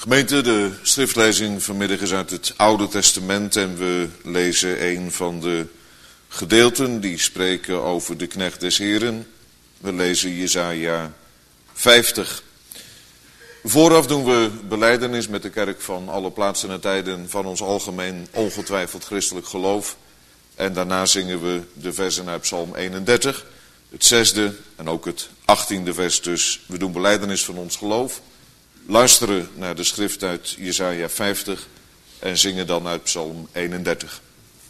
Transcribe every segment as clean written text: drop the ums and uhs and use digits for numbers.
Gemeente, de schriftlezing vanmiddag is uit het Oude Testament en we lezen een van de gedeelten die spreken over de knecht des Heren. We lezen Jesaja 50. Vooraf doen we belijdenis met de kerk van alle plaatsen en tijden van ons algemeen ongetwijfeld christelijk geloof. En daarna zingen we de versen uit Psalm 31, het 6e en ook het 18e vers. Dus we doen belijdenis van ons geloof. Luisteren naar de schrift uit Jesaja 50 en zingen dan uit Psalm 31.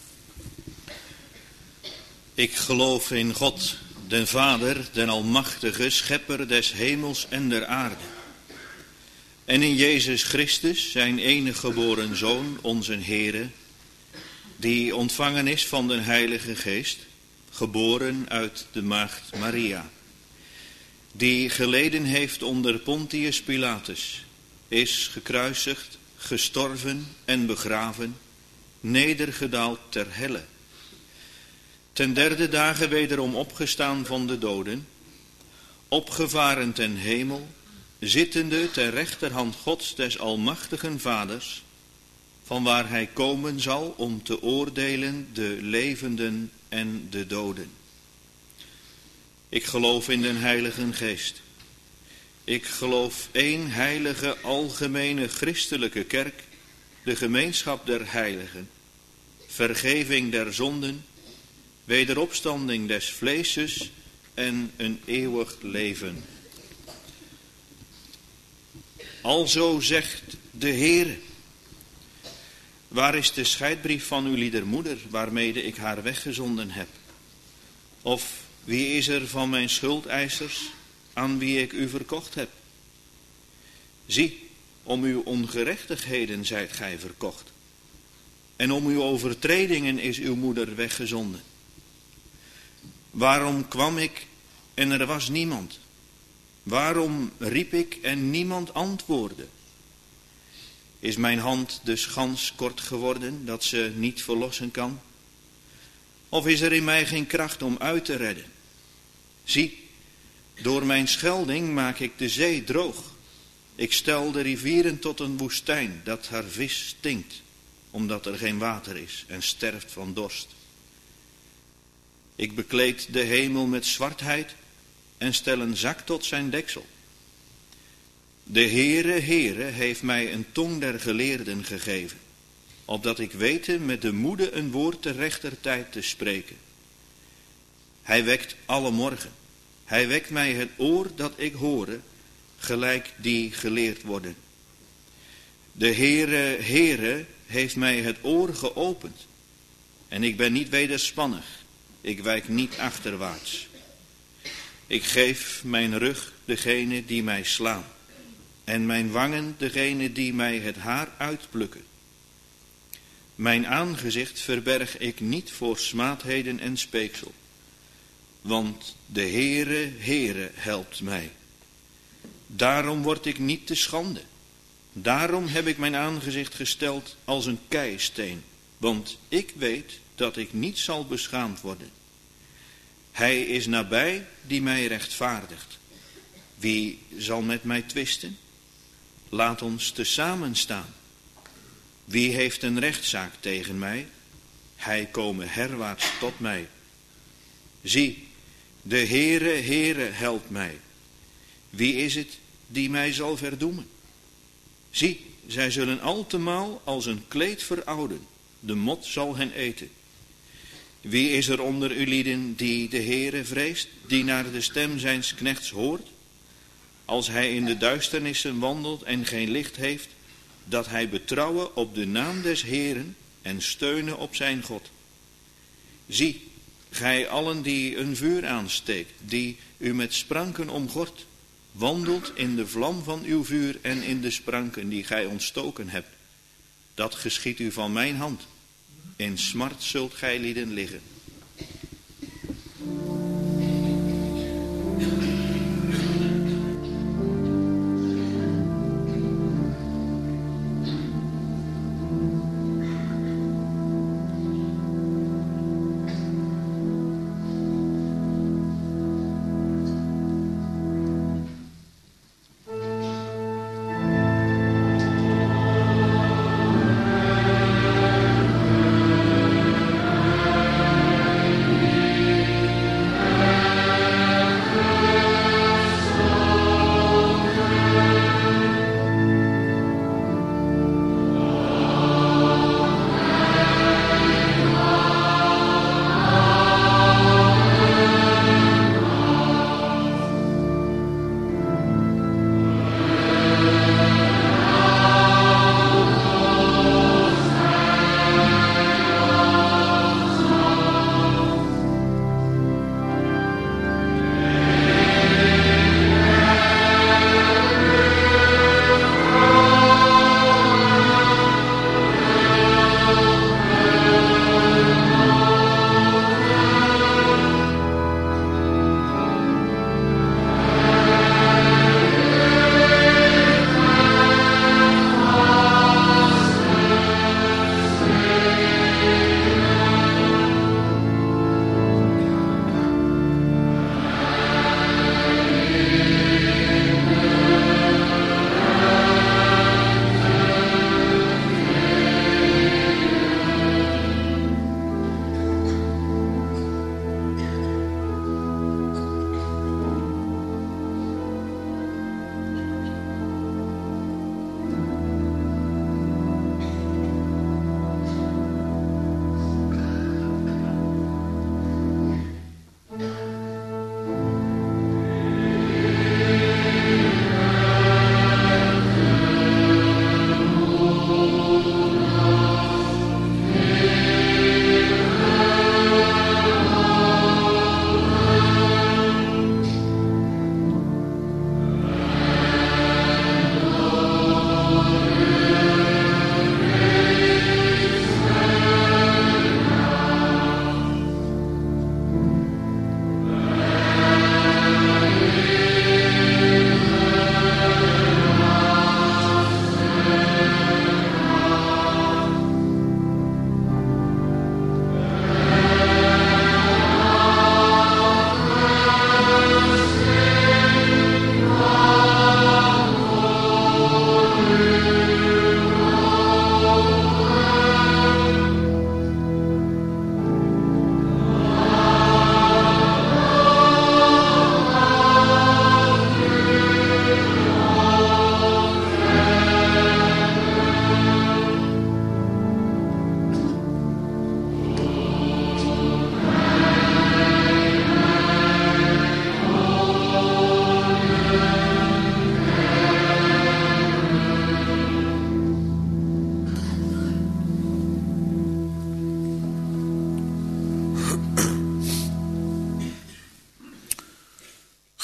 Ik geloof in God, den Vader, den Almachtige, Schepper des hemels en der aarde. En in Jezus Christus, zijn enige geboren Zoon, onze Heere, die ontvangen is van den Heilige Geest, geboren uit de maagd Maria. Die geleden heeft onder Pontius Pilatus, is gekruisigd, gestorven en begraven, nedergedaald ter helle. Ten derde dagen wederom opgestaan van de doden, opgevaren ten hemel, zittende ter rechterhand Gods des almachtigen Vaders, vanwaar hij komen zal om te oordelen de levenden en de doden. Ik geloof in den Heilige Geest. Ik geloof één heilige, algemene, christelijke kerk, de gemeenschap der heiligen, vergeving der zonden, wederopstanding des vleeses en een eeuwig leven. Alzo zegt de Heere. Waar is de scheidbrief van uw lieder moeder, waarmede ik haar weggezonden heb? Of wie is er van mijn schuldeisers, aan wie ik u verkocht heb? Zie, om uw ongerechtigheden zijt gij verkocht. En om uw overtredingen is uw moeder weggezonden. Waarom kwam ik en er was niemand? Waarom riep ik en niemand antwoordde? Is mijn hand dus gans kort geworden, dat ze niet verlossen kan? Of is er in mij geen kracht om uit te redden? Zie, door mijn schelding maak ik de zee droog. Ik stel de rivieren tot een woestijn, dat haar vis stinkt, omdat er geen water is en sterft van dorst. Ik bekleed de hemel met zwartheid en stel een zak tot zijn deksel. De Heere heeft mij een tong der geleerden gegeven, opdat ik wete met de moede een woord ter rechter tijd te spreken. Hij wekt alle morgen. Hij wekt mij het oor dat ik hoore, gelijk die geleerd worden. De Heere heeft mij het oor geopend. En ik ben niet wederspannig. Ik wijk niet achterwaarts. Ik geef mijn rug degene die mij slaan. En mijn wangen degene die mij het haar uitplukken. Mijn aangezicht verberg ik niet voor smaadheden en speeksel. Want de Heere helpt mij. Daarom word ik niet te schande. Daarom heb ik mijn aangezicht gesteld als een keisteen. Want ik weet dat ik niet zal beschaamd worden. Hij is nabij die mij rechtvaardigt. Wie zal met mij twisten? Laat ons tezamen staan. Wie heeft een rechtszaak tegen mij? Hij kome herwaarts tot mij. Zie, de Heere helpt mij. Wie is het die mij zal verdoemen? Zie, zij zullen altemaal als een kleed verouden. De mot zal hen eten. Wie is er onder u lieden die de Heere vreest, die naar de stem zijns knechts hoort? Als hij in de duisternissen wandelt en geen licht heeft, dat hij betrouwen op de naam des Heeren en steunen op zijn God. Zie, gij allen die een vuur aansteekt, die u met spranken omgort, wandelt in de vlam van uw vuur en in de spranken die gij ontstoken hebt. Dat geschiedt u van mijn hand. In smart zult gij lieden liggen.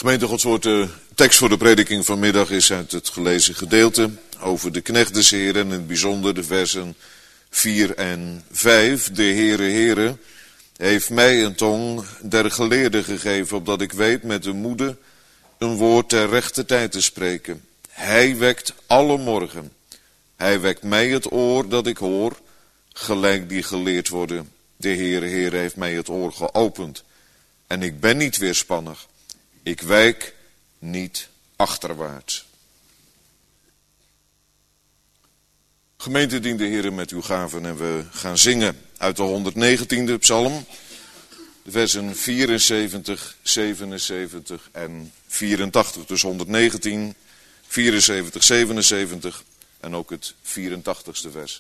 Gemeente Gods Woord, de tekst voor de prediking vanmiddag is uit het gelezen gedeelte over de knecht des Heeren, en in het bijzonder de versen 4 en 5. De Heere heeft mij een tong der geleerden gegeven, opdat ik weet met de moede een woord ter rechte tijd te spreken. Hij wekt alle morgen. Hij wekt mij het oor dat ik hoor, gelijk die geleerd worden. De Heere heeft mij het oor geopend. En ik ben niet weerspannig. Ik wijk niet achterwaarts. Gemeente, dien de Heere met uw gaven en we gaan zingen uit de 119e psalm. De versen 74, 77 en 84. Dus 119, 74, 77 en ook het 84ste vers.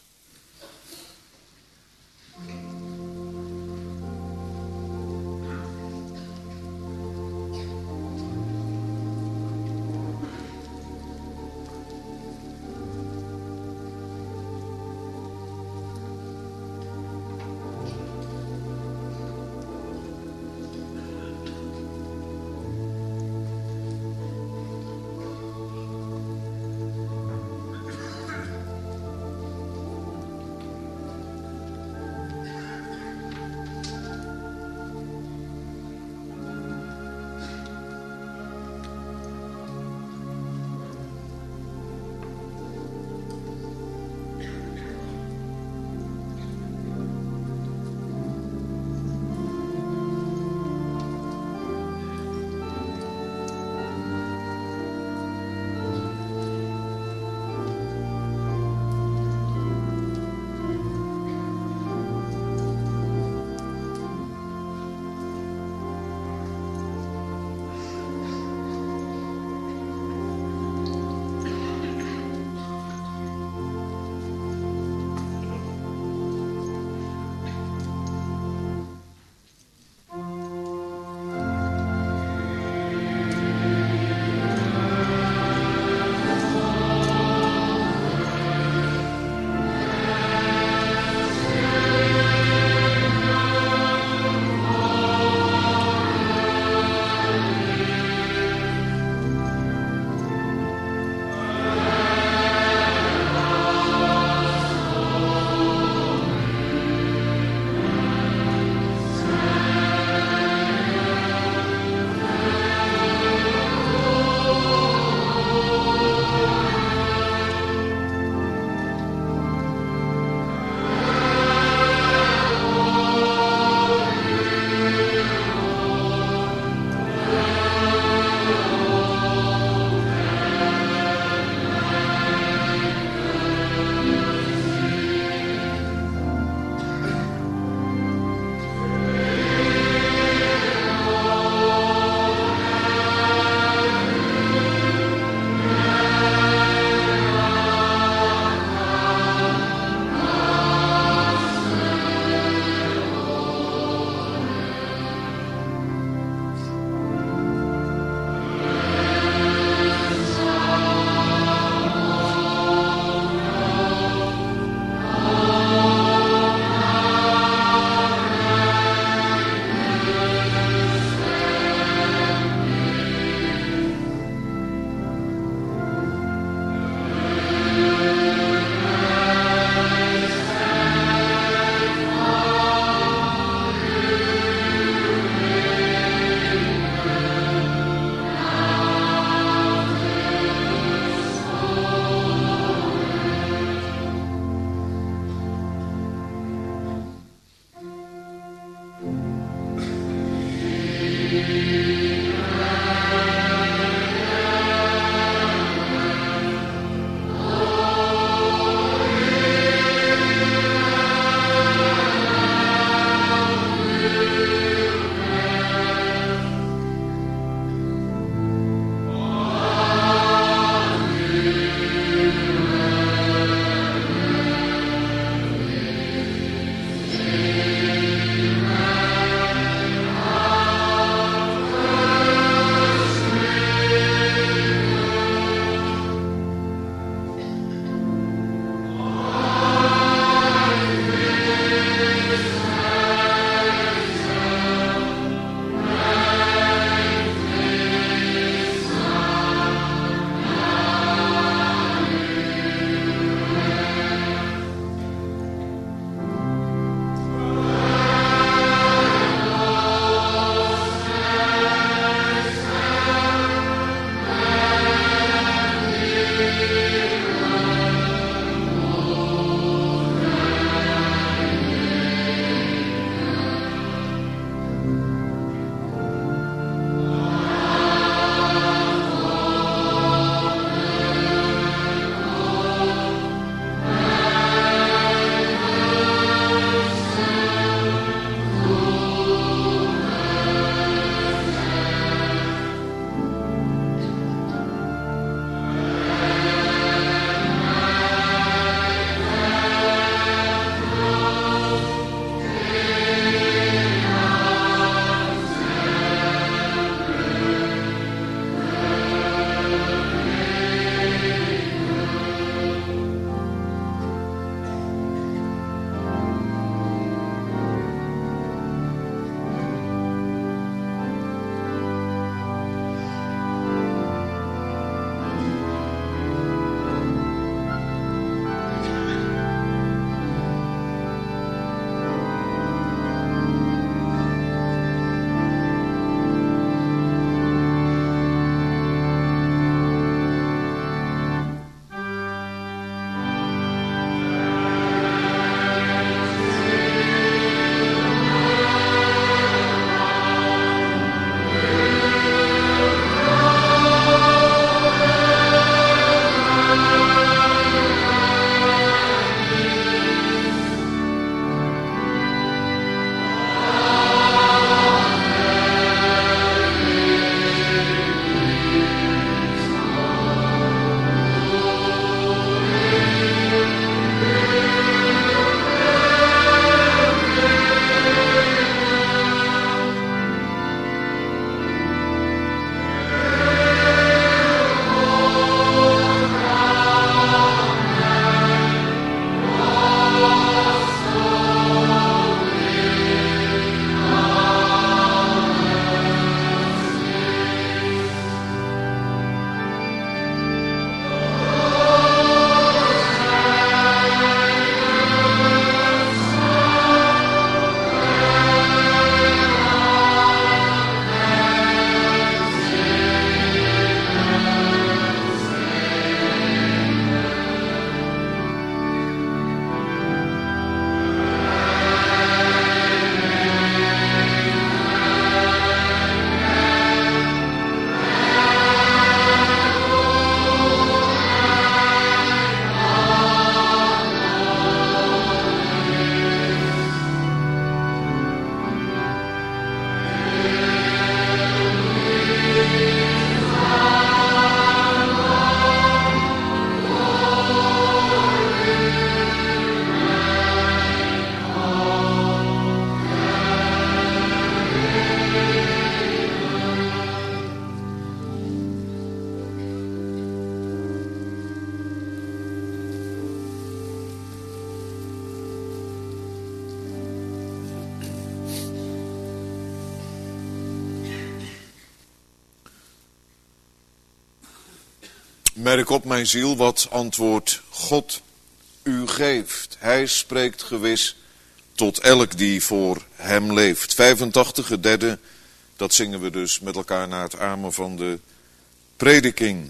Merk op, mijn ziel, wat antwoord God u geeft. Hij spreekt gewis tot elk die voor hem leeft. 85, het derde, dat zingen we dus met elkaar na het amen van de prediking.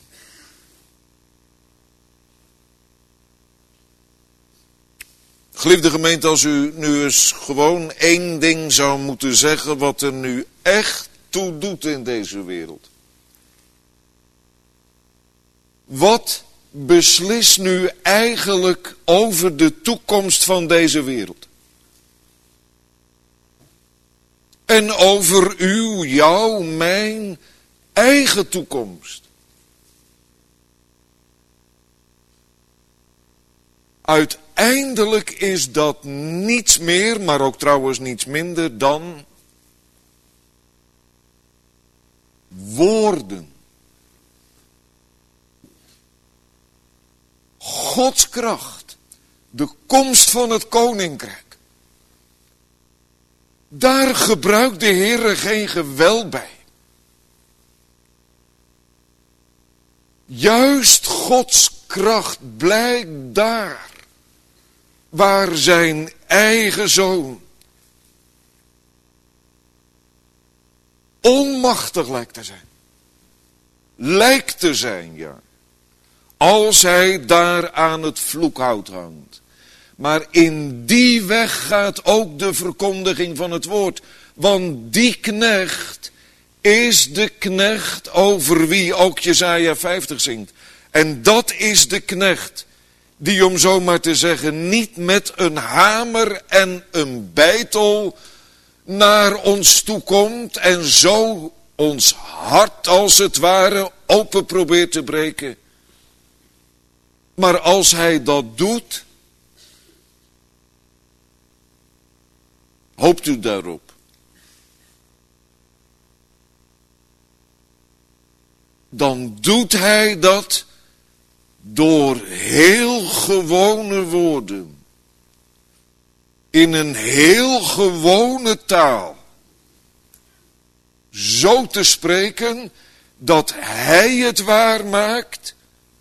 Geliefde gemeente, als u nu eens gewoon één ding zou moeten zeggen wat er nu echt toe doet in deze wereld. Wat beslist nu eigenlijk over de toekomst van deze wereld? En over uw, jouw, mijn eigen toekomst. Uiteindelijk is dat niets meer, maar ook trouwens niets minder dan woorden. Gods kracht, de komst van het koninkrijk. Daar gebruikt de Heer geen geweld bij. Juist Gods kracht blijkt daar, waar zijn eigen zoon onmachtig lijkt te zijn. Lijkt te zijn, ja. Als hij daar aan het vloekhout hangt. Maar in die weg gaat ook de verkondiging van het woord. Want die knecht is de knecht over wie ook Jesaja 50 zingt. En dat is de knecht die, om zo maar te zeggen, niet met een hamer en een beitel naar ons toe komt en zo ons hart als het ware open probeert te breken. Maar als hij dat doet, hoopt u daarop. Dan doet hij dat door heel gewone woorden. In een heel gewone taal. Zo te spreken dat hij het waar maakt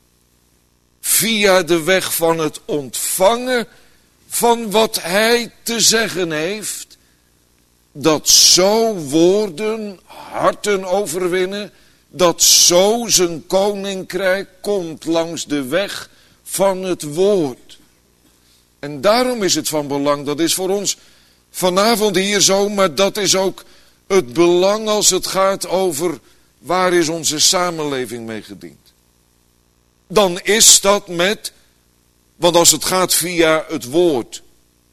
via de weg van het ontvangen van wat hij te zeggen heeft, dat zo woorden harten overwinnen, dat zo zijn koninkrijk komt langs de weg van het woord. En daarom is het van belang, dat is voor ons vanavond hier zo, maar dat is ook het belang als het gaat over waar is onze samenleving mee gediend. Dan is dat met, want als het gaat via het woord.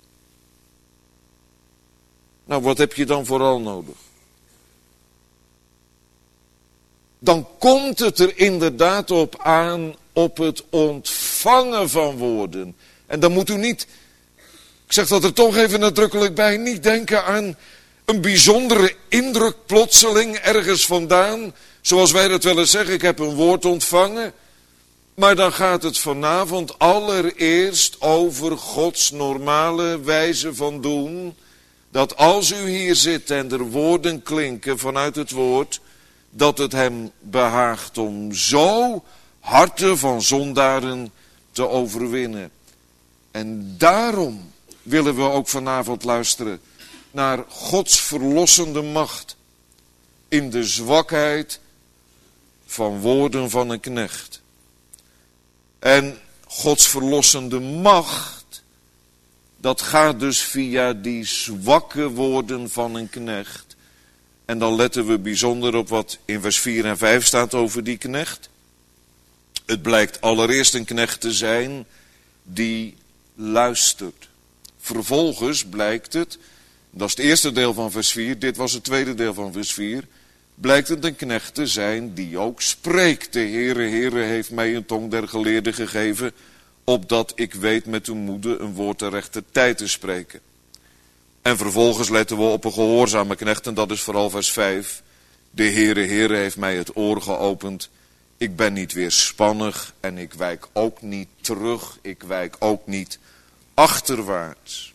Nou, wat heb je dan vooral nodig? Dan komt het er inderdaad op aan, op het ontvangen van woorden. En dan moet u niet, ik zeg dat er toch even nadrukkelijk bij, niet denken aan een bijzondere indruk plotseling ergens vandaan. Zoals wij dat wel eens zeggen, ik heb een woord ontvangen. Maar dan gaat het vanavond allereerst over Gods normale wijze van doen. Dat als u hier zit en er woorden klinken vanuit het woord, dat het hem behaagt om zo harten van zondaren te overwinnen. En daarom willen we ook vanavond luisteren naar Gods verlossende macht in de zwakheid van woorden van een knecht. En Gods verlossende macht, dat gaat dus via die zwakke woorden van een knecht. En dan letten we bijzonder op wat in vers 4 en 5 staat over die knecht. Het blijkt allereerst een knecht te zijn die luistert. Vervolgens blijkt het, dat is het eerste deel van vers 4, dit was het tweede deel van vers 4, blijkt het een knecht te zijn die ook spreekt. De Heere heeft mij een tong der geleerden gegeven, opdat ik weet met uw moede een woord ter rechter tijd te spreken. En vervolgens letten we op een gehoorzame knecht, en dat is vooral vers 5. De Heere heeft mij het oor geopend. Ik ben niet weerspannig en ik wijk ook niet terug. Ik wijk ook niet achterwaarts.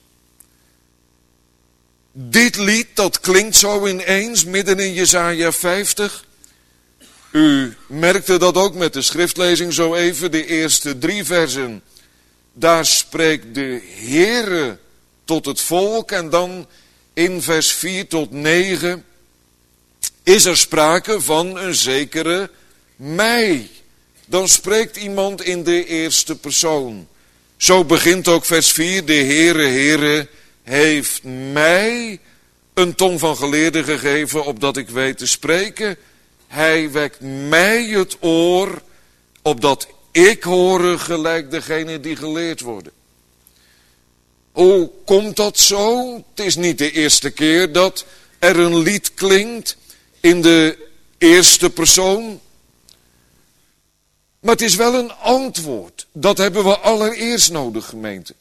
Dit lied, dat klinkt zo ineens midden in Jesaja 50. U merkte dat ook met de schriftlezing zo even, de eerste 3 versen. Daar spreekt de Heere tot het volk en dan in vers 4 tot 9 is er sprake van een zekere mij. Dan spreekt iemand in de eerste persoon. Zo begint ook vers 4, de Heere heeft mij een tong van geleerde gegeven, opdat ik weet te spreken. Hij wekt mij het oor, opdat ik horen gelijk degene die geleerd worden. Hoe komt dat zo? Het is niet de eerste keer dat er een lied klinkt in de eerste persoon. Maar het is wel een antwoord. Dat hebben we allereerst nodig, gemeente.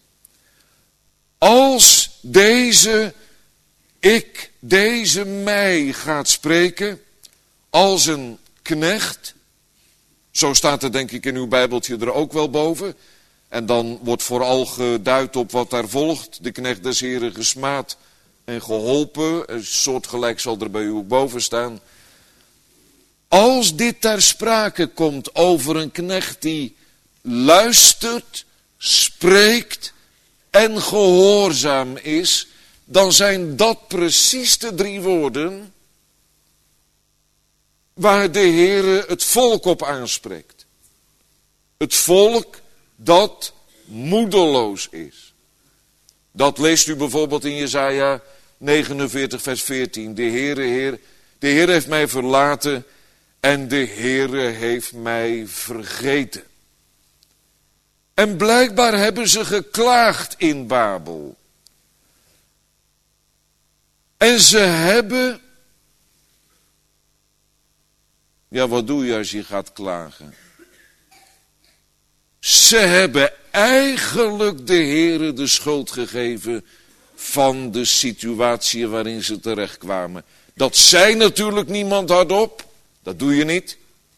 Als deze mij gaat spreken als een knecht, zo staat er denk ik in uw Bijbeltje er ook wel boven, en dan wordt vooral geduid op wat daar volgt, de knecht des Heren gesmaad en geholpen, een soortgelijk zal er bij u ook boven staan. Als dit ter sprake komt over een knecht die luistert, spreekt en gehoorzaam is, dan zijn dat precies de 3 woorden waar de Heere het volk op aanspreekt. Het volk dat moedeloos is. Dat leest u bijvoorbeeld in Jesaja 49 vers 14. De Heere heeft mij verlaten en de Heere heeft mij vergeten. En blijkbaar hebben ze geklaagd in Babel. En ze hebben... Ja, wat doe je als je gaat klagen? Ze hebben eigenlijk de Heere de schuld gegeven van de situatie waarin ze terechtkwamen. Dat zei natuurlijk niemand hardop. Dat doe je niet.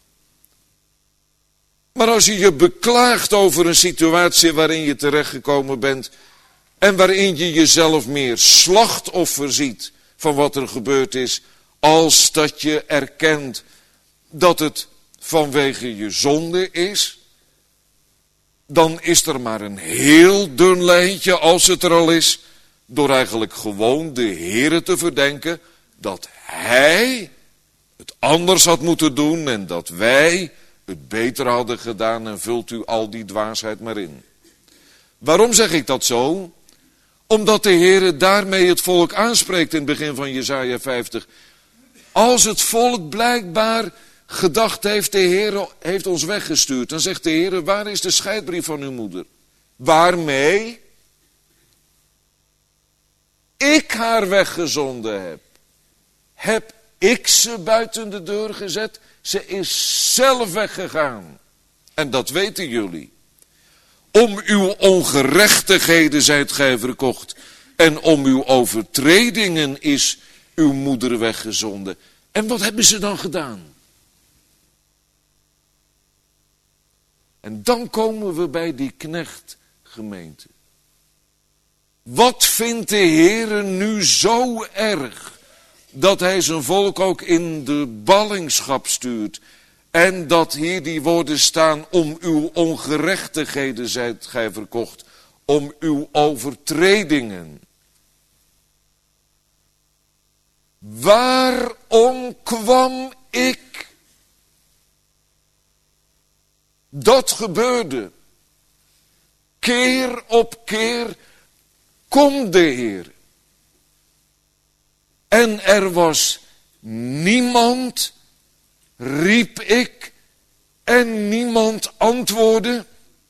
Maar als je je beklaagt over een situatie waarin je terechtgekomen bent en waarin je jezelf meer slachtoffer ziet van wat er gebeurd is, als dat je erkent dat het vanwege je zonde is, dan is er maar een heel dun lijntje, als het er al is, door eigenlijk gewoon de Heere te verdenken dat Hij het anders had moeten doen en dat wij het beter hadden gedaan en vult u al die dwaasheid maar in. Waarom zeg ik dat zo? Omdat de Heere daarmee het volk aanspreekt in het begin van Jesaja 50. Als het volk blijkbaar gedacht heeft, de Heere heeft ons weggestuurd, dan zegt de Heere, waar is de scheidbrief van uw moeder? Waarmee ik haar weggezonden heb. Heb ik ze buiten de deur gezet? Ze is zelf weggegaan. En dat weten jullie. Om uw ongerechtigheden zijt gij verkocht. En om uw overtredingen is uw moeder weggezonden. En wat hebben ze dan gedaan? En dan komen we bij die knechtgemeente. Wat vindt de Heere nu zo erg dat hij zijn volk ook in de ballingschap stuurt en dat hier die woorden staan, om uw ongerechtigheden zijt gij verkocht, om uw overtredingen. Waarom kwam ik? Dat gebeurde. Keer op keer komt de Heer. En er was niemand, riep ik, en niemand antwoordde.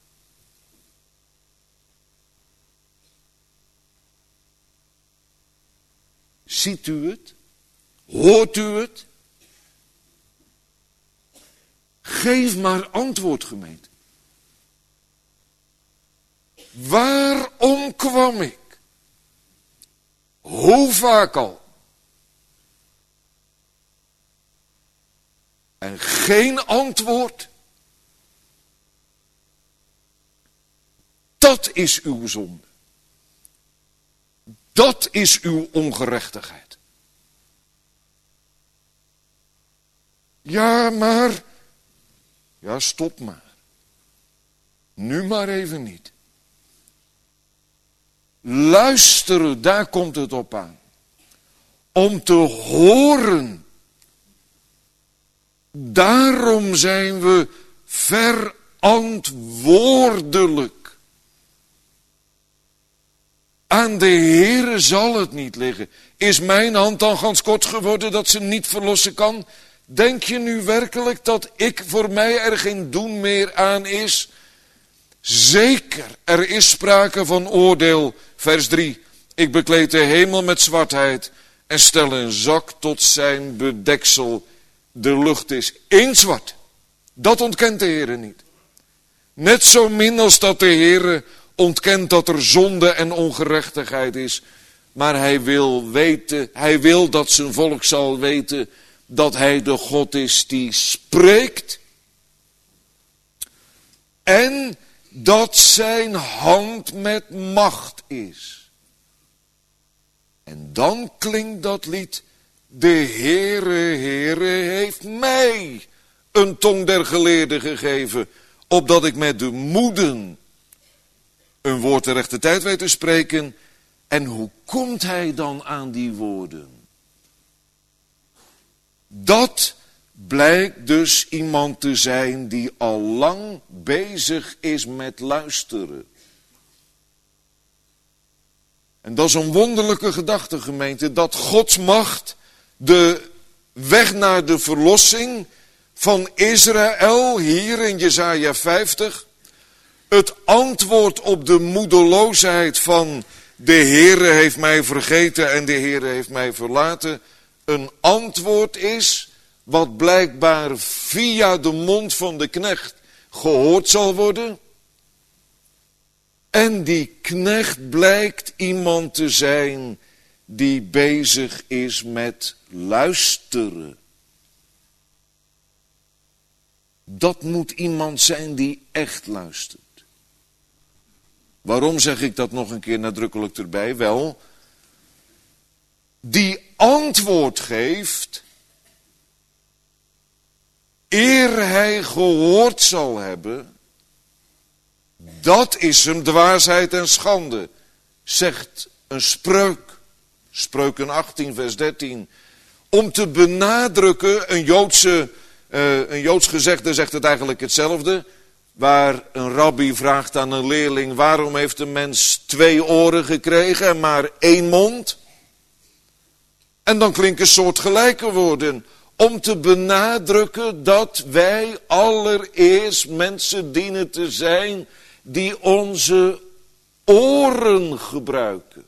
Ziet u het? Hoort u het? Geef maar antwoord, gemeente. Waarom kwam ik? Hoe vaak al? En geen antwoord. Dat is uw zonde. Dat is uw ongerechtigheid. Ja, maar. Ja, stop maar. Nu maar even niet. Luisteren, daar komt het op aan. Om te horen. Daarom zijn we verantwoordelijk. Aan de Heere zal het niet liggen. Is mijn hand dan gans kort geworden dat ze niet verlossen kan? Denk je nu werkelijk dat voor mij er geen doen meer aan is? Zeker, er is sprake van oordeel. Vers 3. Ik bekleed de hemel met zwartheid en stel een zak tot zijn bedeksel. De lucht is inzwart. Dat ontkent de Heere niet. Net zo min als dat de Heere ontkent dat er zonde en ongerechtigheid is. Maar hij wil dat zijn volk zal weten dat hij de God is die spreekt. En dat zijn hand met macht is. En dan klinkt dat lied. De Heere heeft mij een tong der geleerden gegeven, opdat ik met de moeden een woord ter rechte tijd weet te spreken. En hoe komt hij dan aan die woorden? Dat blijkt dus iemand te zijn die al lang bezig is met luisteren. En dat is een wonderlijke gedachte, gemeente, dat Gods macht de weg naar de verlossing van Israël, hier in Jesaja 50, het antwoord op de moedeloosheid van de Heere heeft mij vergeten en de Heere heeft mij verlaten, een antwoord is wat blijkbaar via de mond van de knecht gehoord zal worden. En die knecht blijkt iemand te zijn die bezig is met luisteren. Dat moet iemand zijn die echt luistert. Waarom zeg ik dat nog een keer nadrukkelijk erbij? Wel, die antwoord geeft eer hij gehoord zal hebben. Dat is hem dwaasheid en schande, zegt een spreuk. Spreuken 18 vers 13. Om te benadrukken, een Joods gezegde zegt het eigenlijk hetzelfde. Waar een rabbi vraagt aan een leerling, waarom heeft een mens 2 oren gekregen en maar 1 mond? En dan klinken soortgelijke woorden. Om te benadrukken dat wij allereerst mensen dienen te zijn die onze oren gebruiken.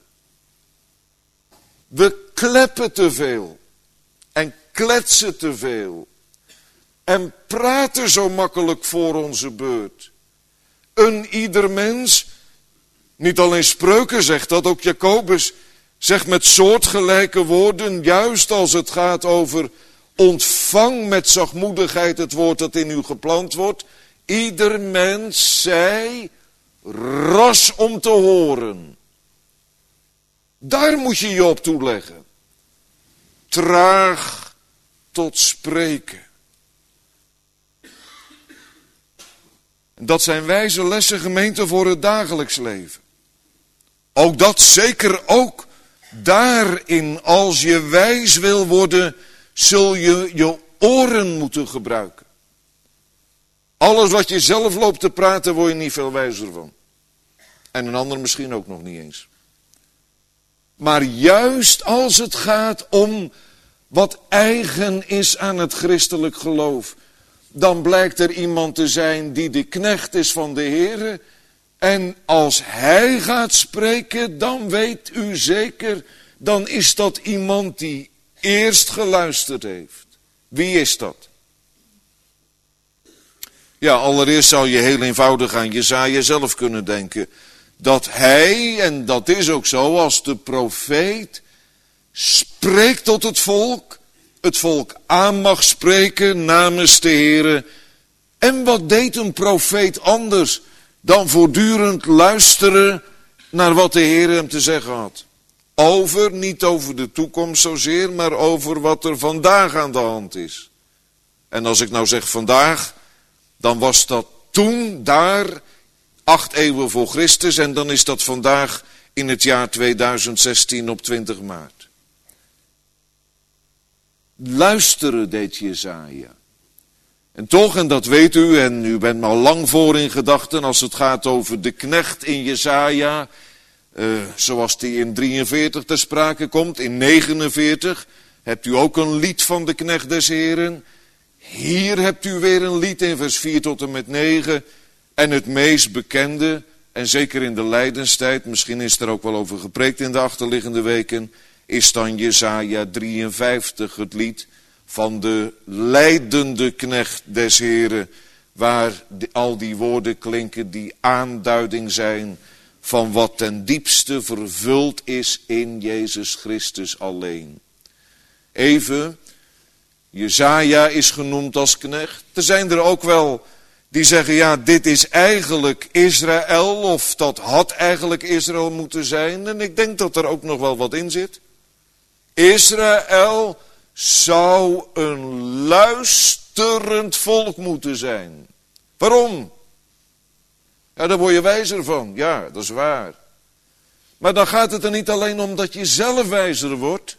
We kleppen te veel en kletsen te veel en praten zo makkelijk voor onze beurt. Ieder mens, niet alleen Spreuken zegt dat, ook Jacobus zegt met soortgelijke woorden, juist als het gaat over ontvang met zachtmoedigheid het woord dat in u geplant wordt. Ieder mens zij ras om te horen. Daar moet je je op toeleggen. Traag tot spreken. Dat zijn wijze lessen, gemeente, voor het dagelijks leven. Ook dat zeker ook daarin, als je wijs wil worden, zul je je oren moeten gebruiken. Alles wat je zelf loopt te praten, word je niet veel wijzer van. En een ander misschien ook nog niet eens. Maar juist als het gaat om wat eigen is aan het christelijk geloof, dan blijkt er iemand te zijn die de knecht is van de Heere. En als hij gaat spreken, dan weet u zeker, dan is dat iemand die eerst geluisterd heeft. Wie is dat? Ja, allereerst zou je heel eenvoudig aan Jesaja zelf kunnen denken. Dat hij, en dat is ook zo, als de profeet spreekt tot het volk aan mag spreken namens de Heere. En wat deed een profeet anders dan voortdurend luisteren naar wat de Heere hem te zeggen had? Niet over de toekomst zozeer, maar over wat er vandaag aan de hand is. En als ik nou zeg vandaag, dan was dat toen daar 8 eeuwen voor Christus en dan is dat vandaag in het jaar 2016 op 20 maart. Luisteren deed Jesaja. En toch, en dat weet u, en u bent me al lang voor in gedachten als het gaat over de knecht in Jesaja, zoals die in 43 ter sprake komt, in 49 hebt u ook een lied van de knecht des Heren. Hier hebt u weer een lied in vers 4 tot en met 9. En het meest bekende, en zeker in de lijdenstijd, misschien is er ook wel over gepreekt in de achterliggende weken, is dan Jesaja 53, het lied van de lijdende knecht des Heren, waar al die woorden klinken die aanduiding zijn van wat ten diepste vervuld is in Jezus Christus alleen. Even, Jesaja is genoemd als knecht. Er zijn er ook wel die zeggen, ja, dit is eigenlijk Israël, of dat had eigenlijk Israël moeten zijn. En ik denk dat er ook nog wel wat in zit. Israël zou een luisterend volk moeten zijn. Waarom? Ja, daar word je wijzer van. Ja, dat is waar. Maar dan gaat het er niet alleen om dat je zelf wijzer wordt.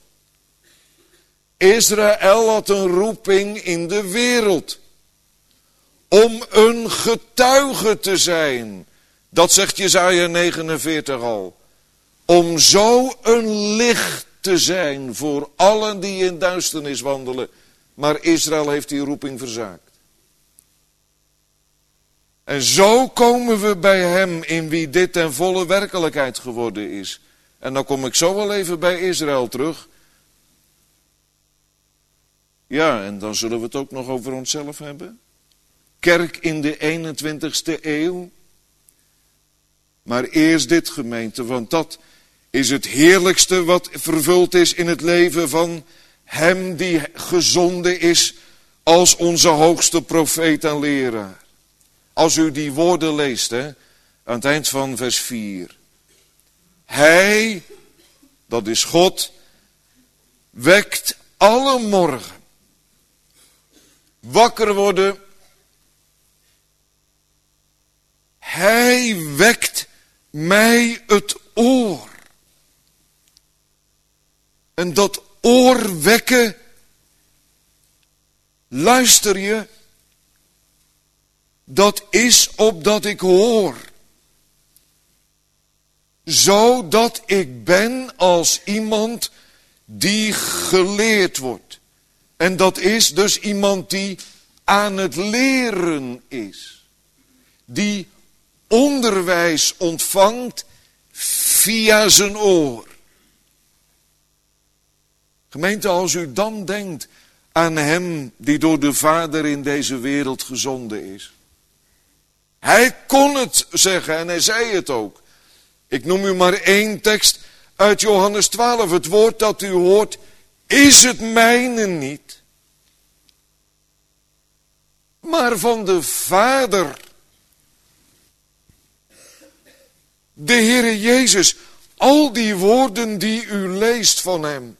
Israël had een roeping in de wereld. Om een getuige te zijn. Dat zegt Jesaja 49 al. Om zo een licht te zijn voor allen die in duisternis wandelen. Maar Israël heeft die roeping verzaakt. En zo komen we bij hem in wie dit ten volle werkelijkheid geworden is. En dan kom ik zo wel even bij Israël terug. Ja, en dan zullen we het ook nog over onszelf hebben. Kerk in de 21ste eeuw. Maar eerst dit, gemeente, want dat is het heerlijkste wat vervuld is in het leven van hem die gezonden is als onze hoogste profeet en leraar. Als u die woorden leest, aan het eind van vers 4. Hij, dat is God, wekt alle morgen. Wakker worden. Hij wekt mij het oor. En dat oor wekken, luister je, dat is opdat ik hoor. Zodat ik ben als iemand die geleerd wordt. En dat is dus iemand die aan het leren is. Die onderwijs ontvangt via zijn oor. Gemeente, als u dan denkt aan hem die door de Vader in deze wereld gezonden is. Hij kon het zeggen en hij zei het ook. Ik noem u maar 1 tekst uit Johannes 12. Het woord dat u hoort, is het mijne niet. Maar van de Vader. De Heere Jezus, al die woorden die u leest van hem.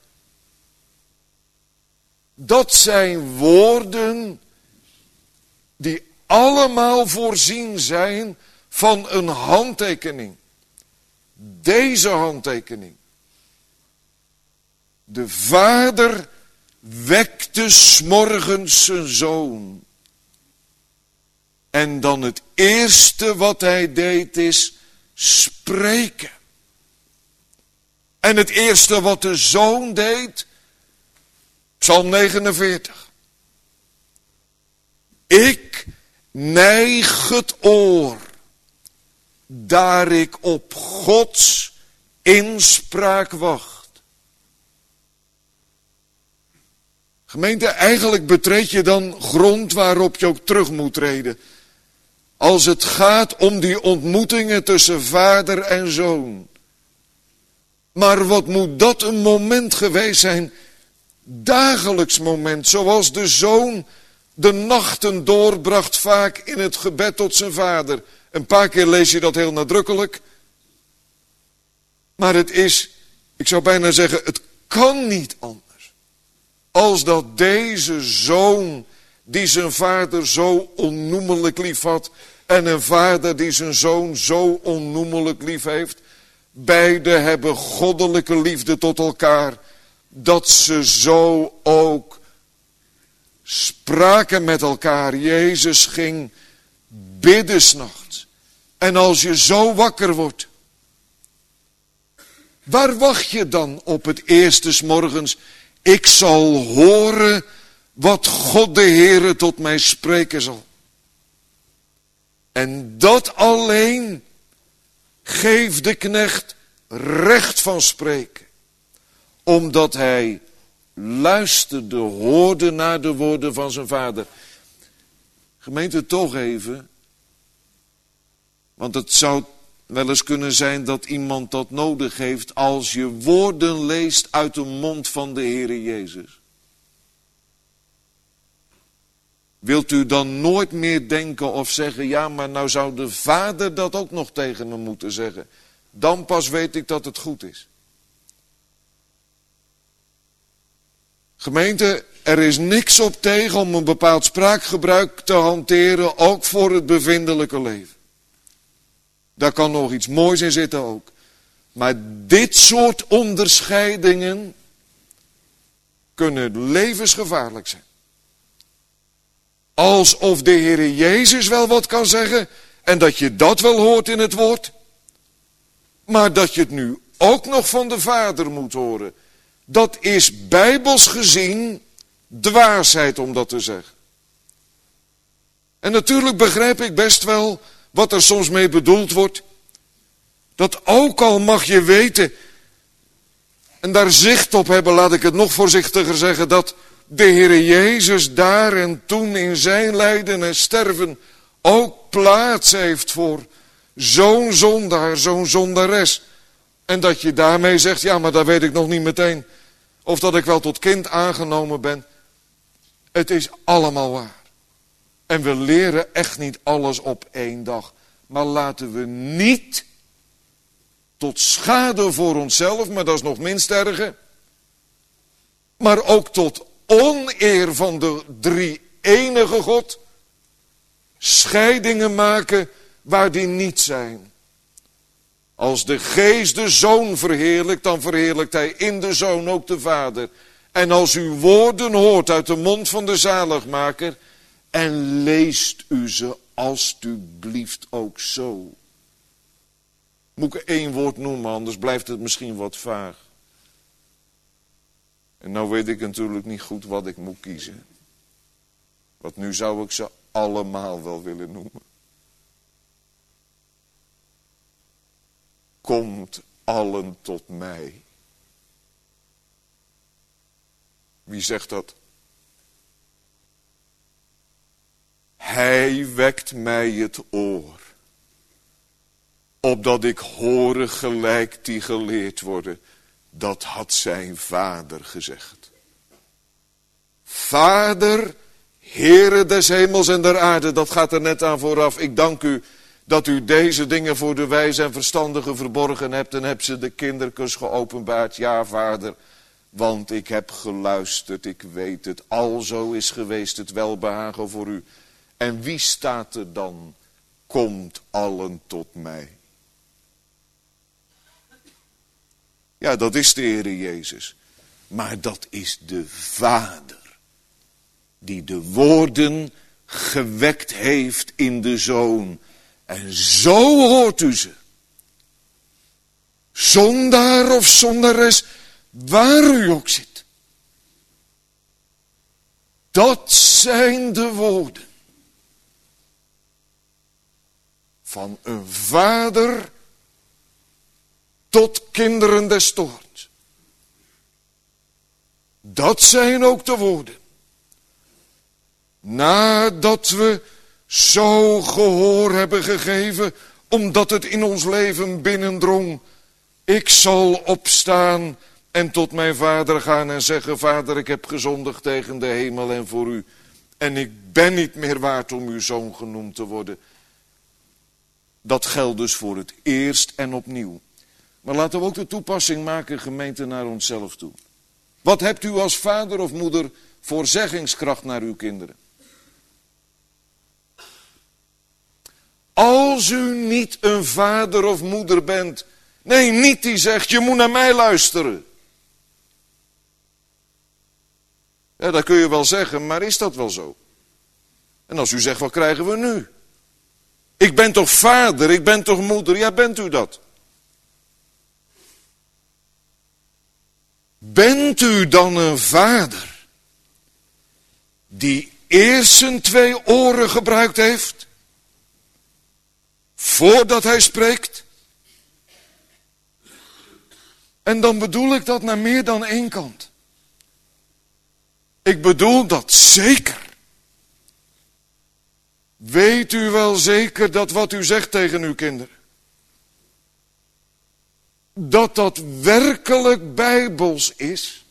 Dat zijn woorden die allemaal voorzien zijn van een handtekening. Deze handtekening. De Vader wekte 's morgens zijn zoon. En dan het eerste wat hij deed is spreken. En het eerste wat de zoon deed, Psalm 49. Ik neig het oor, daar ik op Gods inspraak wacht. Gemeente, eigenlijk betreed je dan grond waarop je ook terug moet treden. Als het gaat om die ontmoetingen tussen vader en zoon. Maar wat moet dat een moment geweest zijn? Dagelijks moment, zoals de zoon de nachten doorbracht vaak in het gebed tot zijn vader. Een paar keer lees je dat heel nadrukkelijk. Maar het is, ik zou bijna zeggen, het kan niet anders. Als dat deze zoon die zijn vader zo onnoemelijk lief had en een vader die zijn zoon zo onnoemelijk lief heeft. Beide hebben goddelijke liefde tot elkaar, dat ze zo ook spraken met elkaar. Jezus ging bidden 's nachts. En als je zo wakker wordt, waar wacht je dan op het eerste 's morgens? Ik zal horen wat God de Heere tot mij spreken zal. En dat alleen geeft de knecht recht van spreken. Omdat hij luisterde, hoorde naar de woorden van zijn vader. Gemeente, toch even. Want het zou wel eens kunnen zijn dat iemand dat nodig heeft als je woorden leest uit de mond van de Heere Jezus. Wilt u dan nooit meer denken of zeggen, ja, maar nou zou de vader dat ook nog tegen me moeten zeggen. Dan pas weet ik dat het goed is. Gemeente, er is niks op tegen om een bepaald spraakgebruik te hanteren, ook voor het bevindelijke leven. Daar kan nog iets moois in zitten ook. Maar dit soort onderscheidingen kunnen levensgevaarlijk zijn. Alsof de Heere Jezus wel wat kan zeggen en dat je dat wel hoort in het woord. Maar dat je het nu ook nog van de Vader moet horen. Dat is bijbels gezien dwaasheid om dat te zeggen. En natuurlijk begrijp ik best wel wat er soms mee bedoeld wordt. Dat ook al mag je weten en daar zicht op hebben, laat ik het nog voorzichtiger zeggen, dat de Heere Jezus daar en toen in zijn lijden en sterven ook plaats heeft voor zo'n zondaar, zo'n zondares. En dat je daarmee zegt, ja, maar dat weet ik nog niet meteen. Of dat ik wel tot kind aangenomen ben. Het is allemaal waar. En we leren echt niet alles op één dag. Maar laten we niet tot schade voor onszelf, maar dat is nog minst erge. Maar ook tot oneer van de drie enige God. Scheidingen maken waar die niet zijn. Als de Geest de Zoon verheerlijkt, dan verheerlijkt hij in de Zoon ook de Vader. En als u woorden hoort uit de mond van de zaligmaker, en leest u ze alstublieft ook zo. Moet ik 1 woord noemen, anders blijft het misschien wat vaag. En nou weet ik natuurlijk niet goed wat ik moet kiezen. Want nu zou ik ze allemaal wel willen noemen. Komt allen tot mij. Wie zegt dat? Hij wekt mij het oor, opdat ik horen gelijk die geleerd worden. Dat had zijn vader gezegd. Vader, Heere des hemels en der aarde, dat gaat er net aan vooraf. Ik dank u dat u deze dingen voor de wijze en verstandigen verborgen hebt en hebt ze de kindertjes geopenbaard. Ja, Vader, want ik heb geluisterd, ik weet het. Alzo is geweest het welbehagen voor u. En wie staat er dan? Komt allen tot mij. Ja, dat is de Heere Jezus. Maar dat is de Vader. Die de woorden gewekt heeft in de Zoon. En zo hoort u ze. Zondaar of zondares, waar u ook zit. Dat zijn de woorden. Van een vader tot kinderen des toorns. Dat zijn ook de woorden. Nadat we zo gehoor hebben gegeven, omdat het in ons leven binnendrong. Ik zal opstaan en tot mijn vader gaan en zeggen, Vader, ik heb gezondigd tegen de hemel en voor u. En ik ben niet meer waard om uw zoon genoemd te worden. Dat geldt dus voor het eerst en opnieuw. Maar laten we ook de toepassing maken, gemeente, naar onszelf toe. Wat hebt u als vader of moeder voor zeggingskracht naar uw kinderen? Als u niet een vader of moeder bent. Nee, niet die zegt, je moet naar mij luisteren. Ja, dat kun je wel zeggen, maar is dat wel zo? En als u zegt, wat krijgen we nu? Ik ben toch vader, ik ben toch moeder? Ja, bent u dat? Bent u dan een vader die eerst zijn 2 oren gebruikt heeft, voordat hij spreekt? En dan bedoel ik dat naar meer dan 1 kant. Ik bedoel dat zeker. Weet u wel zeker dat wat u zegt tegen uw kinderen, dat dat werkelijk bijbels is?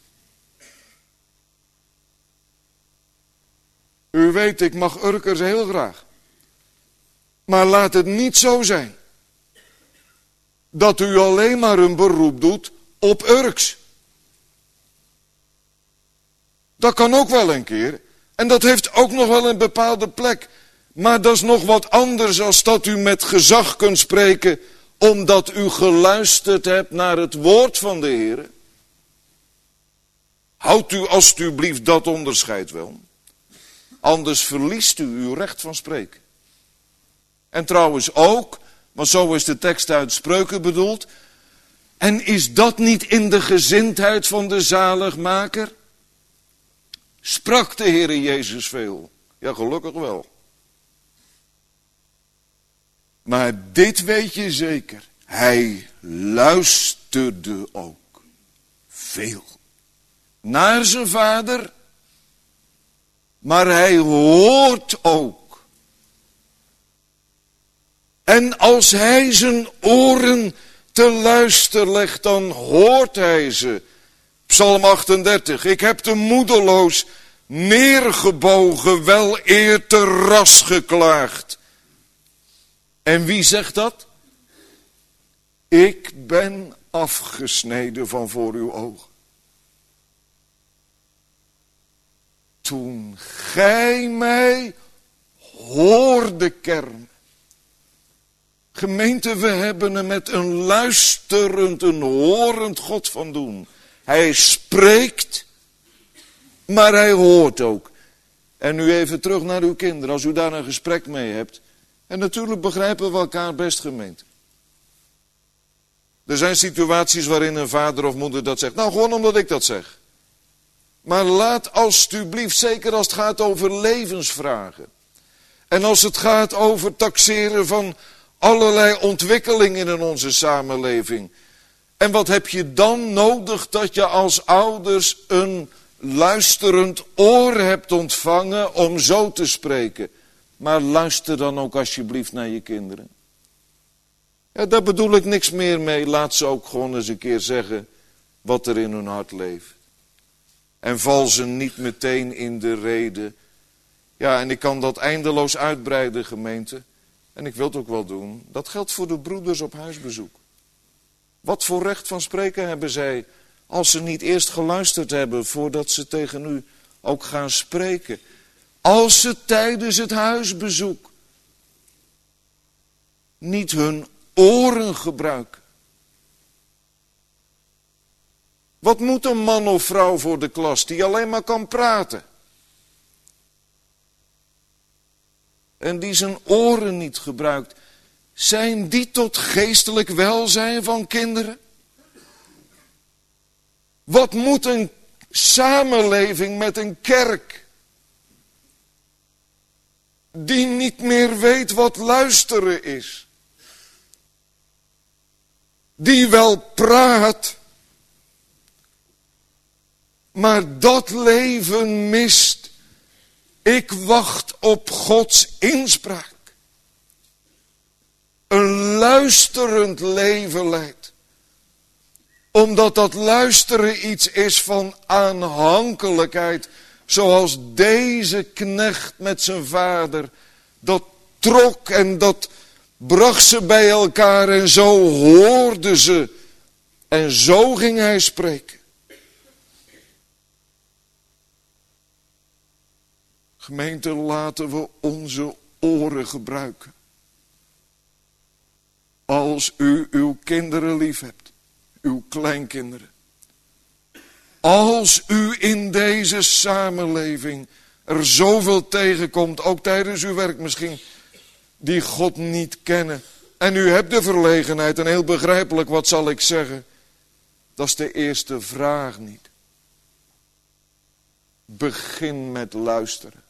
U weet, ik mag Urkers heel graag. Maar laat het niet zo zijn dat u alleen maar een beroep doet op Urks. Dat kan ook wel een keer. En dat heeft ook nog wel een bepaalde plek. Maar dat is nog wat anders als dat u met gezag kunt spreken, omdat u geluisterd hebt naar het woord van de Heer. Houdt u alstublieft dat onderscheid wel. Anders verliest u uw recht van spreken. En trouwens ook, want zo is de tekst uit Spreuken bedoeld. En is dat niet in de gezindheid van de zaligmaker? Sprak de Heere Jezus veel? Ja, gelukkig wel. Maar dit weet je zeker. Hij luisterde ook veel naar zijn vader. Maar hij hoort ook. En als hij zijn oren te luisteren legt, dan hoort hij ze. Psalm 38. Ik heb de moedeloos neergebogen, wel eer te ras geklaagd. En wie zegt dat? Ik ben afgesneden van voor uw ogen. Toen gij mij hoorde kermen. Gemeente, we hebben er met een luisterend, een horend God van doen. Hij spreekt, maar hij hoort ook. En nu even terug naar uw kinderen, als u daar een gesprek mee hebt. En natuurlijk begrijpen we elkaar best, gemeente. Er zijn situaties waarin een vader of moeder dat zegt. Nou, gewoon omdat ik dat zeg. Maar laat alstublieft, zeker als het gaat over levensvragen. En als het gaat over taxeren van allerlei ontwikkelingen in onze samenleving. En wat heb je dan nodig dat je als ouders een luisterend oor hebt ontvangen om zo te spreken. Maar luister dan ook alsjeblieft naar je kinderen. Ja, daar bedoel ik niks meer mee. Laat ze ook gewoon eens een keer zeggen wat er in hun hart leeft. En val ze niet meteen in de rede. Ja, en ik kan dat eindeloos uitbreiden, gemeente. En ik wil het ook wel doen. Dat geldt voor de broeders op huisbezoek. Wat voor recht van spreken hebben zij als ze niet eerst geluisterd hebben voordat ze tegen u ook gaan spreken? Als ze tijdens het huisbezoek niet hun oren gebruiken. Wat moet een man of vrouw voor de klas die alleen maar kan praten? En die zijn oren niet gebruikt. Zijn die tot geestelijk welzijn van kinderen? Wat moet een samenleving met een kerk die niet meer weet wat luisteren is? Die wel praat, maar dat leven mist. Ik wacht op Gods inspraak. Een luisterend leven leidt. Omdat dat luisteren iets is van aanhankelijkheid. Zoals deze knecht met zijn vader. Dat trok en dat bracht ze bij elkaar en zo hoorden ze. En zo ging hij spreken. Gemeente, laten we onze oren gebruiken. als u uw kinderen lief hebt, uw kleinkinderen. Als u in deze samenleving er zoveel tegenkomt, ook tijdens uw werk misschien, die God niet kennen. En u hebt de verlegenheid, en heel begrijpelijk, wat zal ik zeggen? Dat is de eerste vraag niet. Begin met luisteren.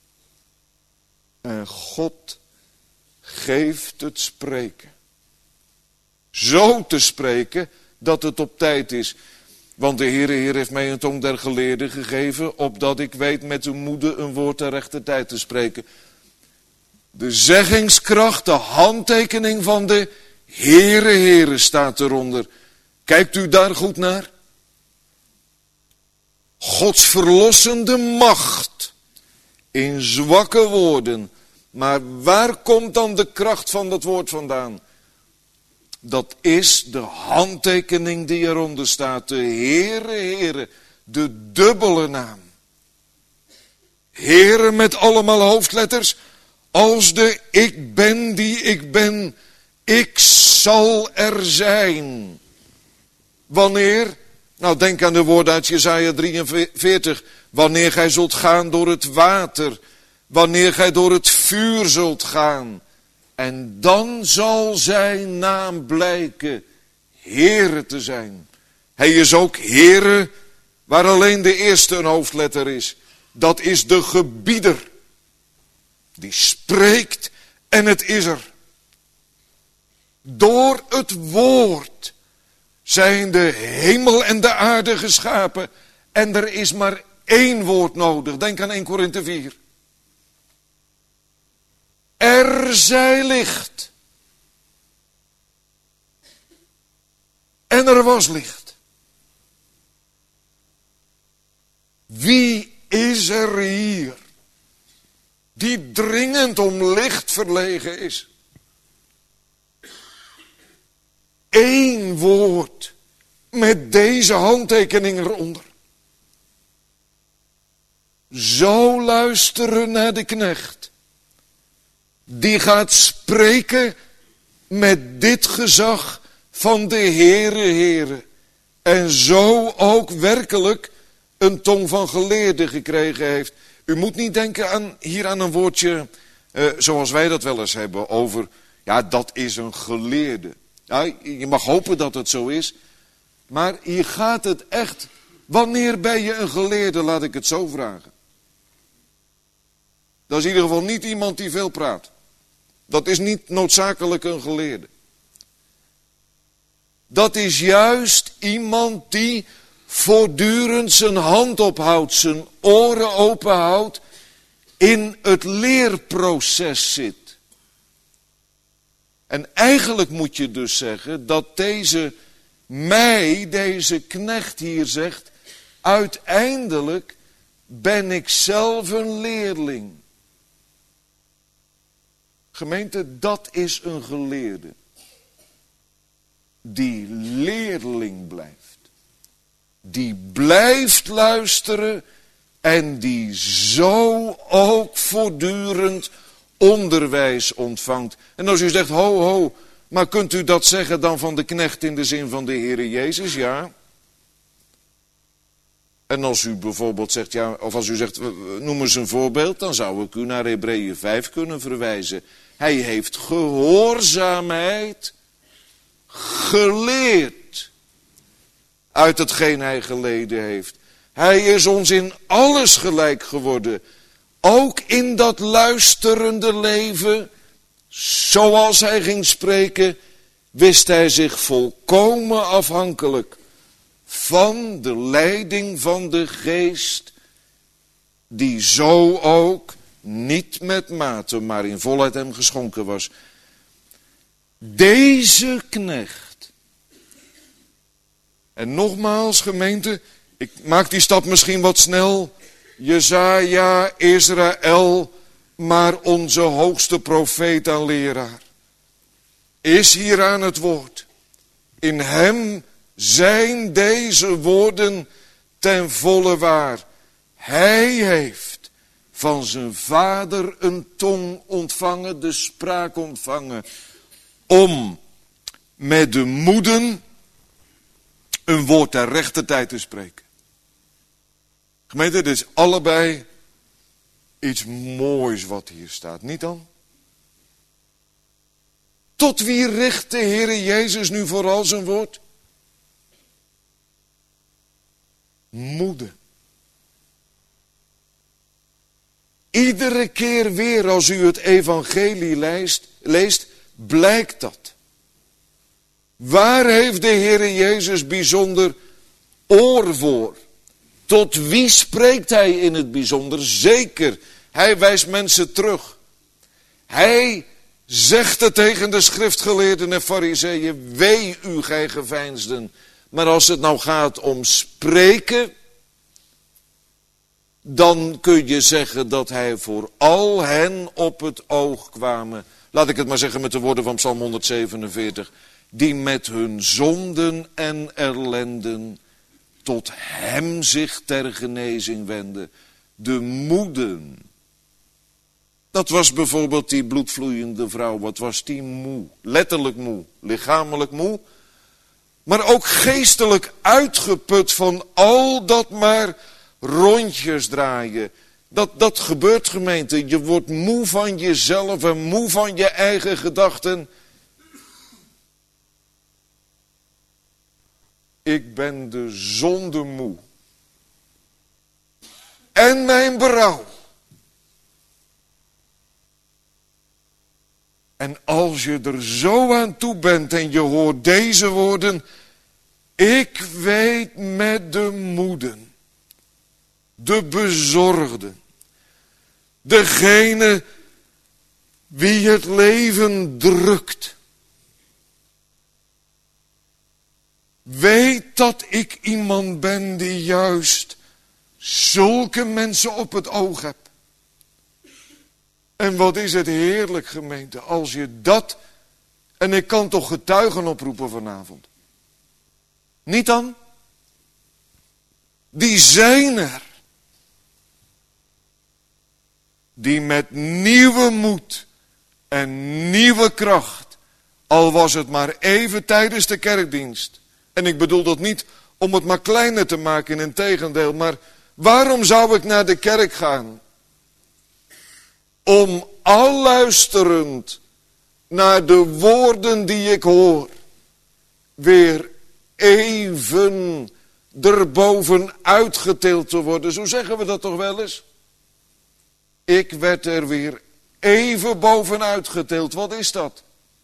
En God geeft het spreken. Zo te spreken dat het op tijd is. Want de Heer heeft mij een tong der geleerden gegeven, opdat ik weet met uw moeder een woord ter rechte tijd te spreken. De zeggingskracht, de handtekening van de Heere staat eronder. Kijkt u daar goed naar? Gods verlossende macht in zwakke woorden. Maar waar komt dan de kracht van dat woord vandaan? Dat is de handtekening die eronder staat. De Heere, de dubbele naam. Heere met allemaal hoofdletters. Als de ik ben die ik ben. Ik zal er zijn. Wanneer? Nou, denk aan de woorden uit Jesaja 43. Wanneer gij zult gaan door het water. Wanneer gij door het vuur zult gaan. En dan zal zijn naam blijken Heere te zijn. Hij is ook Heere, waar alleen de eerste een hoofdletter is. Dat is de gebieder. Die spreekt en het is er. Door het woord zijn de hemel en de aarde geschapen. En er is maar één woord nodig. Denk aan 1 Korinthe 4. Er zij licht. En er was licht. Wie is er hier die dringend om licht verlegen is? Eén woord met deze handtekening eronder. Zo luisteren naar de knecht. Die gaat spreken met dit gezag van de Heere. En zo ook werkelijk een tong van geleerde gekregen heeft. U moet niet denken hier aan een woordje zoals wij dat wel eens hebben over, ja, dat is een geleerde. Ja, je mag hopen dat het zo is. Maar hier gaat het echt, wanneer ben je een geleerde, laat ik het zo vragen. Dat is in ieder geval niet iemand die veel praat. Dat is niet noodzakelijk een geleerde. Dat is juist iemand die voortdurend zijn hand ophoudt, zijn oren openhoudt, in het leerproces zit. En eigenlijk moet je dus zeggen dat deze knecht hier zegt, uiteindelijk ben ik zelf een leerling. Gemeente, dat is een geleerde. Die leerling blijft. Die blijft luisteren en die zo ook voortdurend onderwijs ontvangt. En als u zegt, ho, maar kunt u dat zeggen dan van de knecht in de zin van de Heere Jezus? Ja. En als u bijvoorbeeld zegt, ja, of als u zegt, noem eens een voorbeeld, dan zou ik u naar Hebreeën 5 kunnen verwijzen. Hij heeft gehoorzaamheid geleerd uit hetgeen hij geleden heeft. Hij is ons in alles gelijk geworden. Ook in dat luisterende leven, zoals hij ging spreken, wist hij zich volkomen afhankelijk van de leiding van de Geest, die zo ook niet met mate, maar in volheid hem geschonken was. Deze knecht. En nogmaals, gemeente, ik maak die stap misschien wat snel. Jesaja, Israël, maar onze hoogste profeet en leraar is hier aan het woord. In hem zijn deze woorden ten volle waar. Hij heeft van zijn vader een tong ontvangen, de spraak ontvangen, om met de moeden een woord ter rechte tijd te spreken. Gemeente, dit is allebei iets moois wat hier staat, niet dan? Tot wie richt de Heere Jezus nu vooral zijn woord? Moeden. Iedere keer weer als u het evangelie leest, blijkt dat. Waar heeft de Heere Jezus bijzonder oor voor? Tot wie spreekt hij in het bijzonder? Zeker, hij wijst mensen terug. Hij zegt het tegen de schriftgeleerden en farizeeën: wee u, gij geveinsden. Maar als het nou gaat om spreken, dan kun je zeggen dat hij voor al hen op het oog kwamen. Laat ik het maar zeggen met de woorden van Psalm 147. Die met hun zonden en ellenden tot hem zich ter genezing wenden. De moeden. Dat was bijvoorbeeld die bloedvloeiende vrouw. Wat was die moe? Letterlijk moe. Lichamelijk moe. Maar ook geestelijk uitgeput van al dat maar rondjes draaien. Dat gebeurt, gemeente. Je wordt moe van jezelf en moe van je eigen gedachten. Ik ben de zonde moe. En mijn berouw. En als je er zo aan toe bent en je hoort deze woorden: ik weet met de moeden, de bezorgden, degene wie het leven drukt. Weet dat ik iemand ben die juist zulke mensen op het oog heb. En wat is het heerlijk, gemeente, als je dat... En ik kan toch getuigen oproepen vanavond. Niet dan? Die zijn er. Die met nieuwe moed en nieuwe kracht, al was het maar even tijdens de kerkdienst. En ik bedoel dat niet om het maar kleiner te maken, integendeel. Maar waarom zou ik naar de kerk gaan? Om al luisterend naar de woorden die ik hoor, weer even erboven uitgetild te worden. Zo zeggen we dat toch wel eens? Ik werd er weer even bovenuit getild. Wat is dat?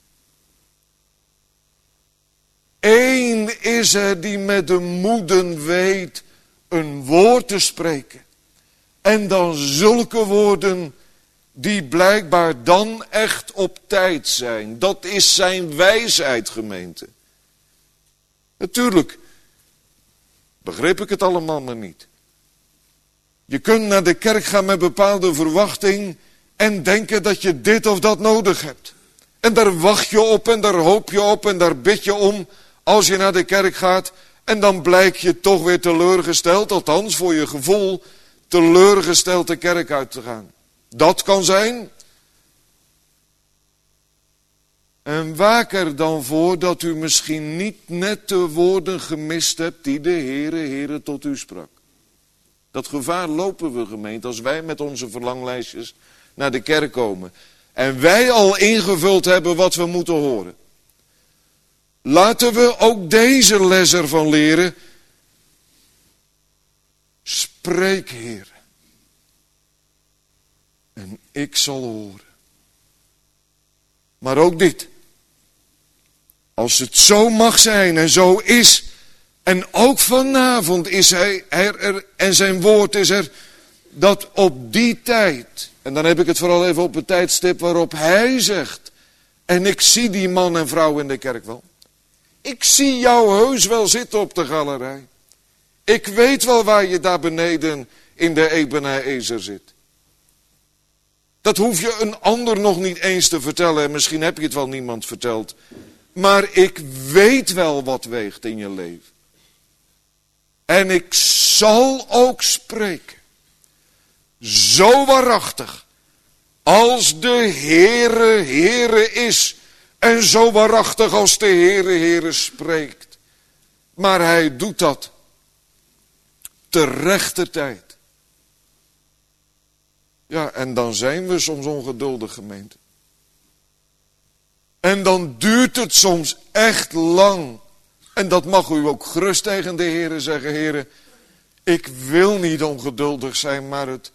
Eén is er die met de moeden weet een woord te spreken. En dan zulke woorden die blijkbaar dan echt op tijd zijn. Dat is zijn wijsheid, gemeente. Natuurlijk begreep ik het allemaal maar niet. Je kunt naar de kerk gaan met bepaalde verwachting en denken dat je dit of dat nodig hebt. En daar wacht je op en daar hoop je op en daar bid je om als je naar de kerk gaat. En dan blijkt je toch weer teleurgesteld, althans voor je gevoel, teleurgesteld de kerk uit te gaan. Dat kan zijn. En waak er dan voor dat u misschien niet net de woorden gemist hebt die de Heere tot u sprak. Dat gevaar lopen we, gemeente, als wij met onze verlanglijstjes naar de kerk komen. En wij al ingevuld hebben wat we moeten horen. Laten we ook deze les ervan leren. Spreek, Heer. En ik zal horen. Maar ook dit. Als het zo mag zijn en zo is. En ook vanavond is hij er en zijn woord is er. Dat op die tijd. En dan heb ik het vooral even op het tijdstip waarop hij zegt. En ik zie die man en vrouw in de kerk wel. Ik zie jou heus wel zitten op de galerij. Ik weet wel waar je daar beneden in de Ebenezer zit. Dat hoef je een ander nog niet eens te vertellen. En misschien heb je het wel niemand verteld. Maar ik weet wel wat weegt in je leven. En ik zal ook spreken. Zo waarachtig. Als de Heere is. En zo waarachtig als de Heere spreekt. Maar hij doet dat te rechte tijd. Ja, en dan zijn we soms ongeduldig, gemeente. En dan duurt het soms echt lang. En dat mag u ook gerust tegen de Heere zeggen. Heere, ik wil niet ongeduldig zijn, maar het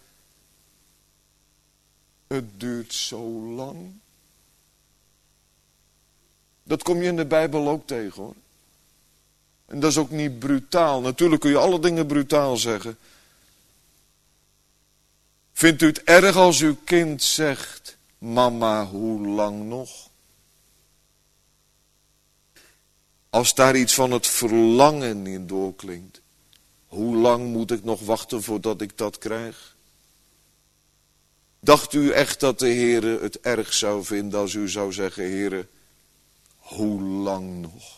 duurt zo lang. Dat kom je in de Bijbel ook tegen, hoor. En dat is ook niet brutaal. Natuurlijk kun je alle dingen brutaal zeggen. Vindt u het erg als uw kind zegt: mama, hoe lang nog? Als daar iets van het verlangen in doorklinkt. Hoe lang moet ik nog wachten voordat ik dat krijg? Dacht u echt dat de Heere het erg zou vinden als u zou zeggen: Heere, hoe lang nog?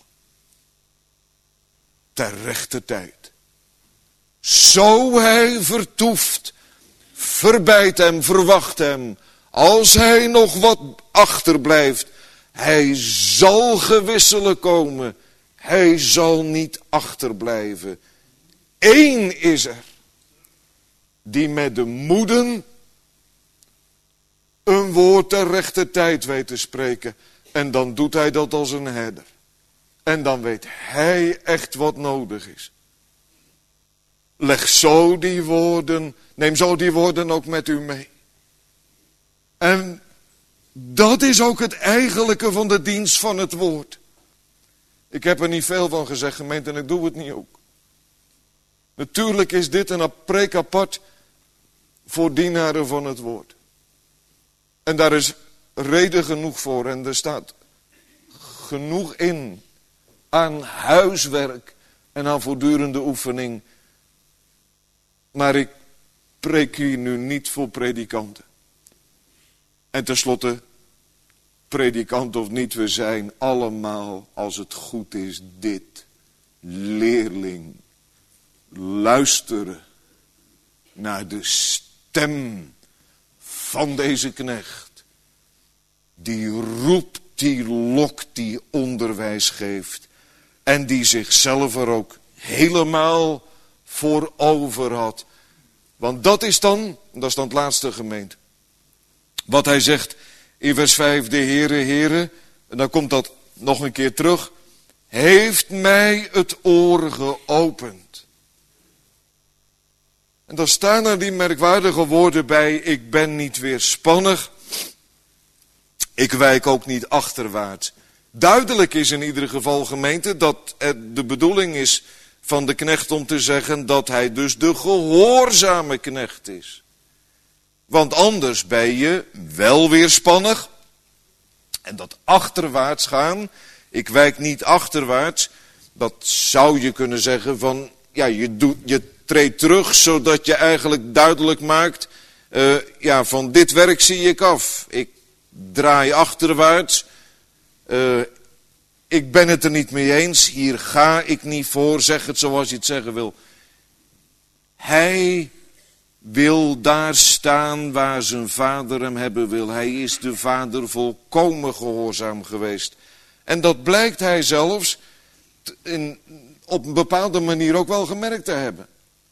Ter rechte tijd. Zo hij vertoeft, verbijt hem, verwacht hem. Als hij nog wat achterblijft, hij zal gewisselijk komen. Hij zal niet achterblijven. Eén is er, die met de moeden een woord ter rechte tijd weet te spreken. En dan doet hij dat als een herder. En dan weet hij echt wat nodig is. Leg zo die woorden, neem zo die woorden ook met u mee. En dat is ook het eigenlijke van de dienst van het woord. Ik heb er niet veel van gezegd, gemeente, en ik doe het niet ook. Natuurlijk is dit een preek apart voor dienaren van het woord. En daar is reden genoeg voor en er staat genoeg in aan huiswerk en aan voortdurende oefening. Maar ik preek hier nu niet voor predikanten. En tenslotte, predikant of niet, we zijn allemaal, als het goed is, dit: leerling. Luisteren naar de stem van deze knecht. Die roept, die lokt, die onderwijs geeft. En die zichzelf er ook helemaal voor over had. Want dat is dan het laatste, gemeente. Wat hij zegt in vers 5, de Heere, en dan komt dat nog een keer terug, heeft mij het oor geopend. En dan staan er die merkwaardige woorden bij: ik ben niet weerspannig, ik wijk ook niet achterwaarts. Duidelijk is in ieder geval, gemeente, dat het de bedoeling is van de knecht om te zeggen dat hij dus de gehoorzame knecht is. Want anders ben je wel weerspannig. En dat achterwaarts gaan, ik wijk niet achterwaarts, dat zou je kunnen zeggen van, ja, je treedt terug zodat je eigenlijk duidelijk maakt, van dit werk zie ik af. Ik draai achterwaarts. Ik ben het er niet mee eens. Hier ga ik niet voor. Zeg het zoals je het zeggen wil. Hij wil daar staan waar zijn vader hem hebben wil. Hij is de vader volkomen gehoorzaam geweest. En dat blijkt hij zelfs op een bepaalde manier ook wel gemerkt te hebben.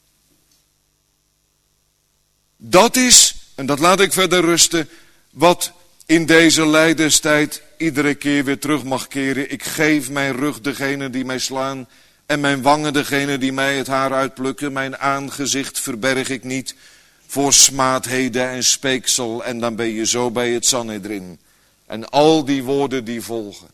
Dat is, en dat laat ik verder rusten, wat in deze lijdenstijd iedere keer weer terug mag keren. Ik geef mijn rug degene die mij slaan en mijn wangen degene die mij het haar uitplukken. Mijn aangezicht verberg ik niet voor smaadheden en speeksel. En dan ben je zo bij het Sanhedrin. En al die woorden die volgen.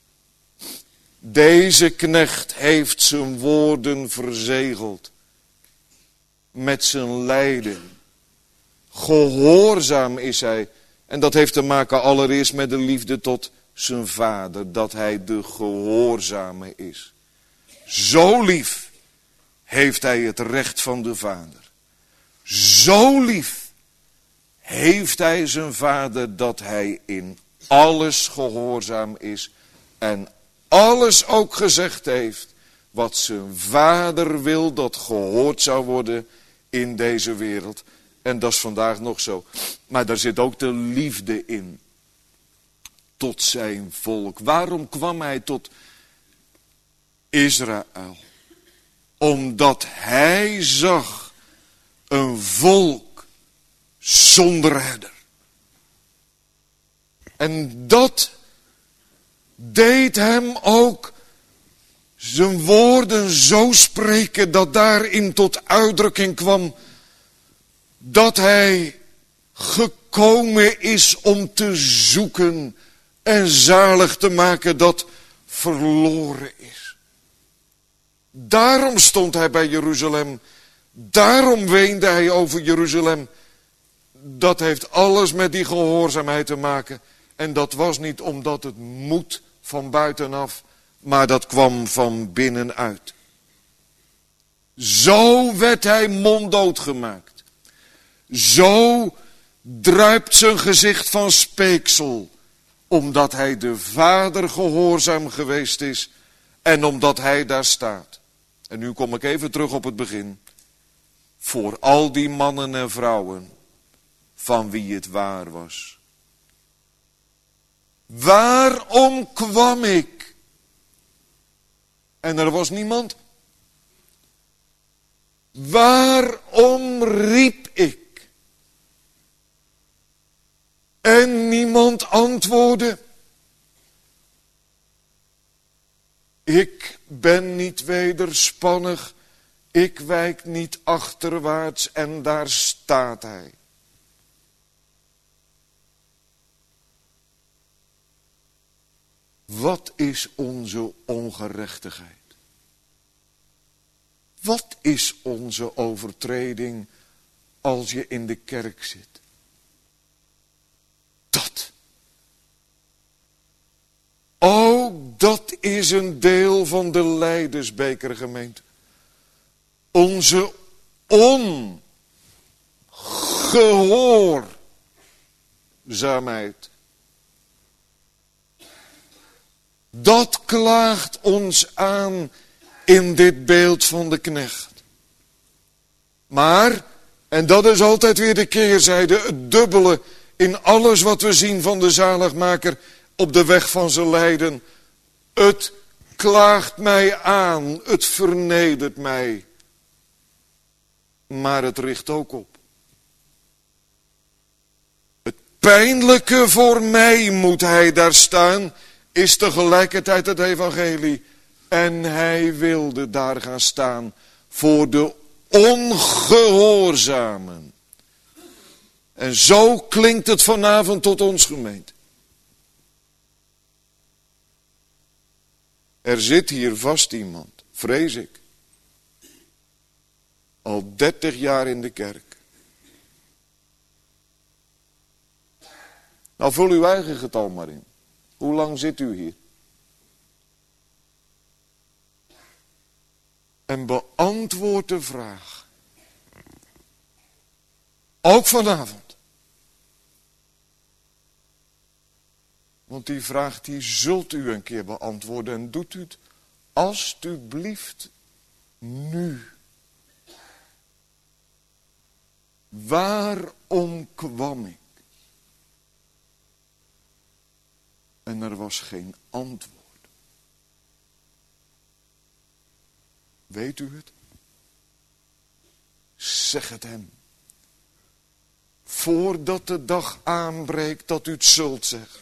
Deze knecht heeft zijn woorden verzegeld met zijn lijden. Gehoorzaam is hij. En dat heeft te maken allereerst met de liefde tot zijn vader. Dat hij de gehoorzame is. Zo lief heeft hij het recht van de vader. Zo lief heeft hij zijn vader dat hij in alles gehoorzaam is. En alles ook gezegd heeft wat zijn vader wil dat gehoord zou worden in deze wereld. En dat is vandaag nog zo. Maar daar zit ook de liefde in. tot zijn volk. Waarom kwam hij tot Israël? Omdat hij zag een volk zonder herder. En dat deed hem ook zijn woorden zo spreken dat daarin tot uitdrukking kwam dat hij gekomen is om te zoeken en zalig te maken dat verloren is. Daarom stond hij bij Jeruzalem. Daarom weende hij over Jeruzalem. Dat heeft alles met die gehoorzaamheid te maken. En dat was niet omdat het moet van buitenaf, maar dat kwam van binnenuit. Zo werd hij monddood gemaakt. Zo druipt zijn gezicht van speeksel, omdat hij de Vader gehoorzaam geweest is en omdat hij daar staat. En nu kom ik even terug op het begin. Voor al die mannen en vrouwen van wie het waar was. Waarom kwam ik? En er was niemand. Waarom riep ik? En niemand antwoordde. Ik ben niet wederspannig. Ik wijk niet achterwaarts en daar staat hij. Wat is onze ongerechtigheid? Wat is onze overtreding als je in de kerk zit? Dat. Ook dat is een deel van de Leidersbekergemeente. Onze ongehoorzaamheid. Dat klaagt ons aan in dit beeld van de knecht. Maar, en dat is altijd weer de keerzijde, het dubbele in alles wat we zien van de zaligmaker op de weg van zijn lijden. Het klaagt mij aan, het vernedert mij. Maar het richt ook op. Het pijnlijke voor mij moet hij daar staan, is tegelijkertijd het evangelie. En hij wilde daar gaan staan voor de ongehoorzamen. En zo klinkt het vanavond tot ons gemeente. Er zit hier vast iemand, vrees ik. Al 30 jaar in de kerk. Nou, vul uw eigen getal maar in. Hoe lang zit u hier? En beantwoord de vraag. Ook vanavond. Want die vraag die zult u een keer beantwoorden. En doet u het alstublieft nu. Waarom kwam ik? En er was geen antwoord. Weet u het? Zeg het hem. Voordat de dag aanbreekt dat u het zult zeggen.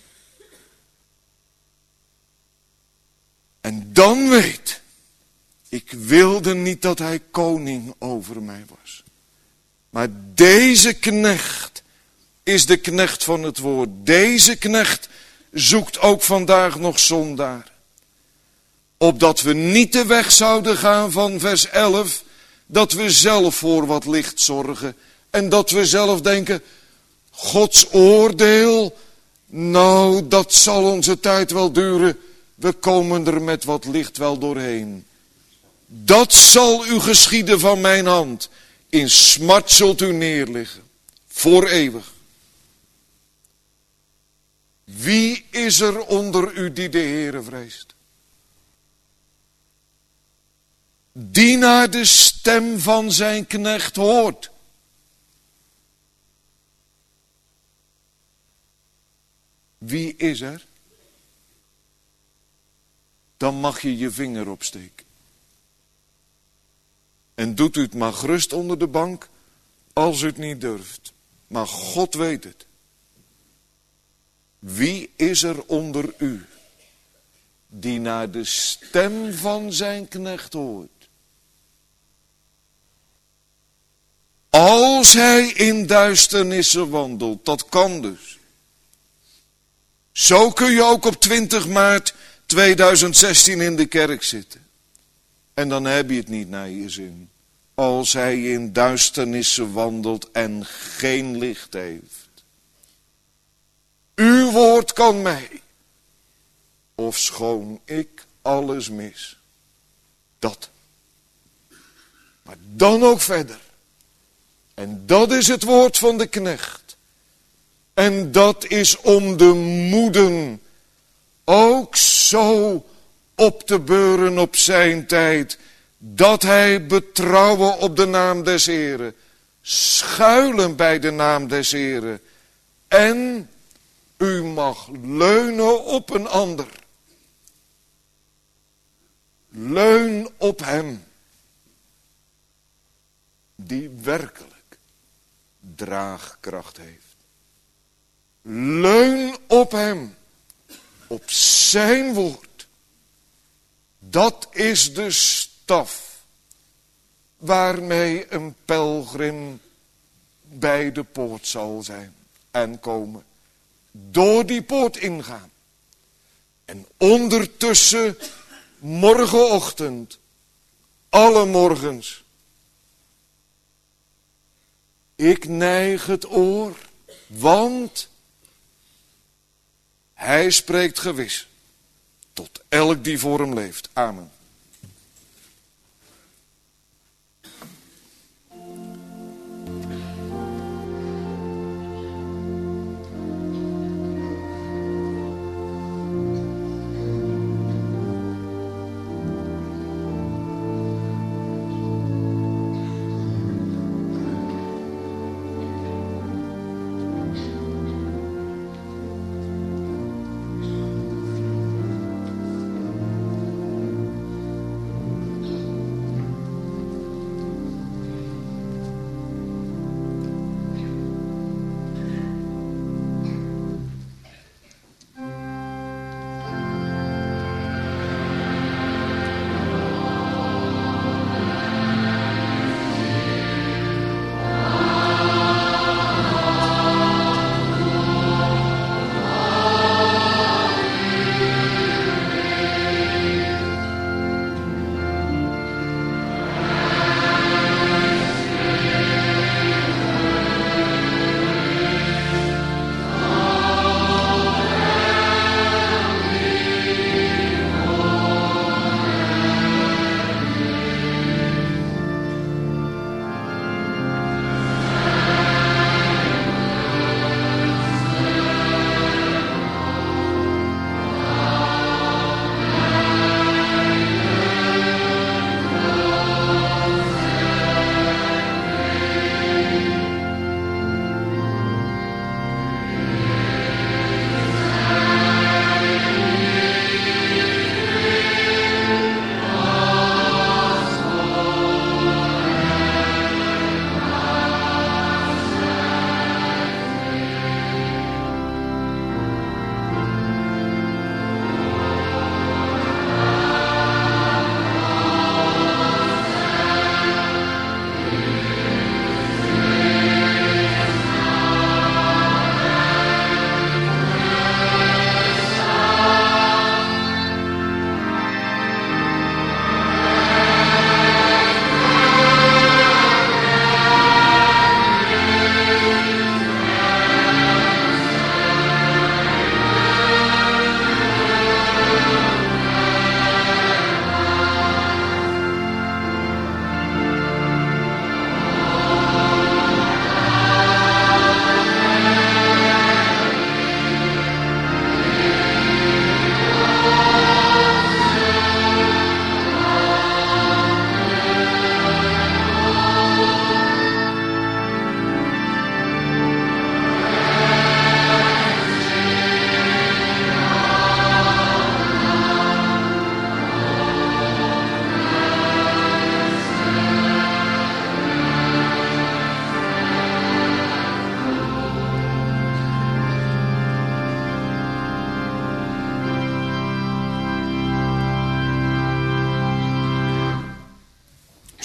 En dan weet, ik wilde niet dat hij koning over mij was. Maar deze knecht is de knecht van het woord. Deze knecht zoekt ook vandaag nog zondaar. Opdat we niet de weg zouden gaan van vers 11. Dat we zelf voor wat licht zorgen. En dat we zelf denken, Gods oordeel, nou dat zal onze tijd wel duren. We komen er met wat licht wel doorheen. Dat zal u geschieden van mijn hand. In smart zult u neerliggen. Voor eeuwig. Wie is er onder u die de Heere vreest? Die naar de stem van zijn knecht hoort. Wie is er? dan mag je je vinger opsteken. En doet u het maar gerust onder de bank als u het niet durft. Maar God weet het. Wie is er onder u die naar de stem van zijn knecht hoort? Als hij in duisternissen wandelt, dat kan dus. Zo kun je ook op 20 maart 2016 in de kerk zitten. En dan heb je het niet naar je zin. Als hij in duisternissen wandelt en geen licht heeft. Uw woord kan mij, ofschoon ik alles mis. Dat. Maar dan ook verder. En dat is het woord van de knecht. En dat is om de moeden ook zo op te beuren op zijn tijd, dat hij betrouwen op de naam des Heren, schuilen bij de naam des Heren, en u mag leunen op een ander. Leun op hem, die werkelijk draagkracht heeft. Leun op hem, op zijn woord. Dat is de staf waarmee een pelgrim bij de poort zal zijn en komen. Door die poort ingaan. En ondertussen morgenochtend, alle morgens, ik neig het oor, want hij spreekt gewis tot elk die voor hem leeft. Amen.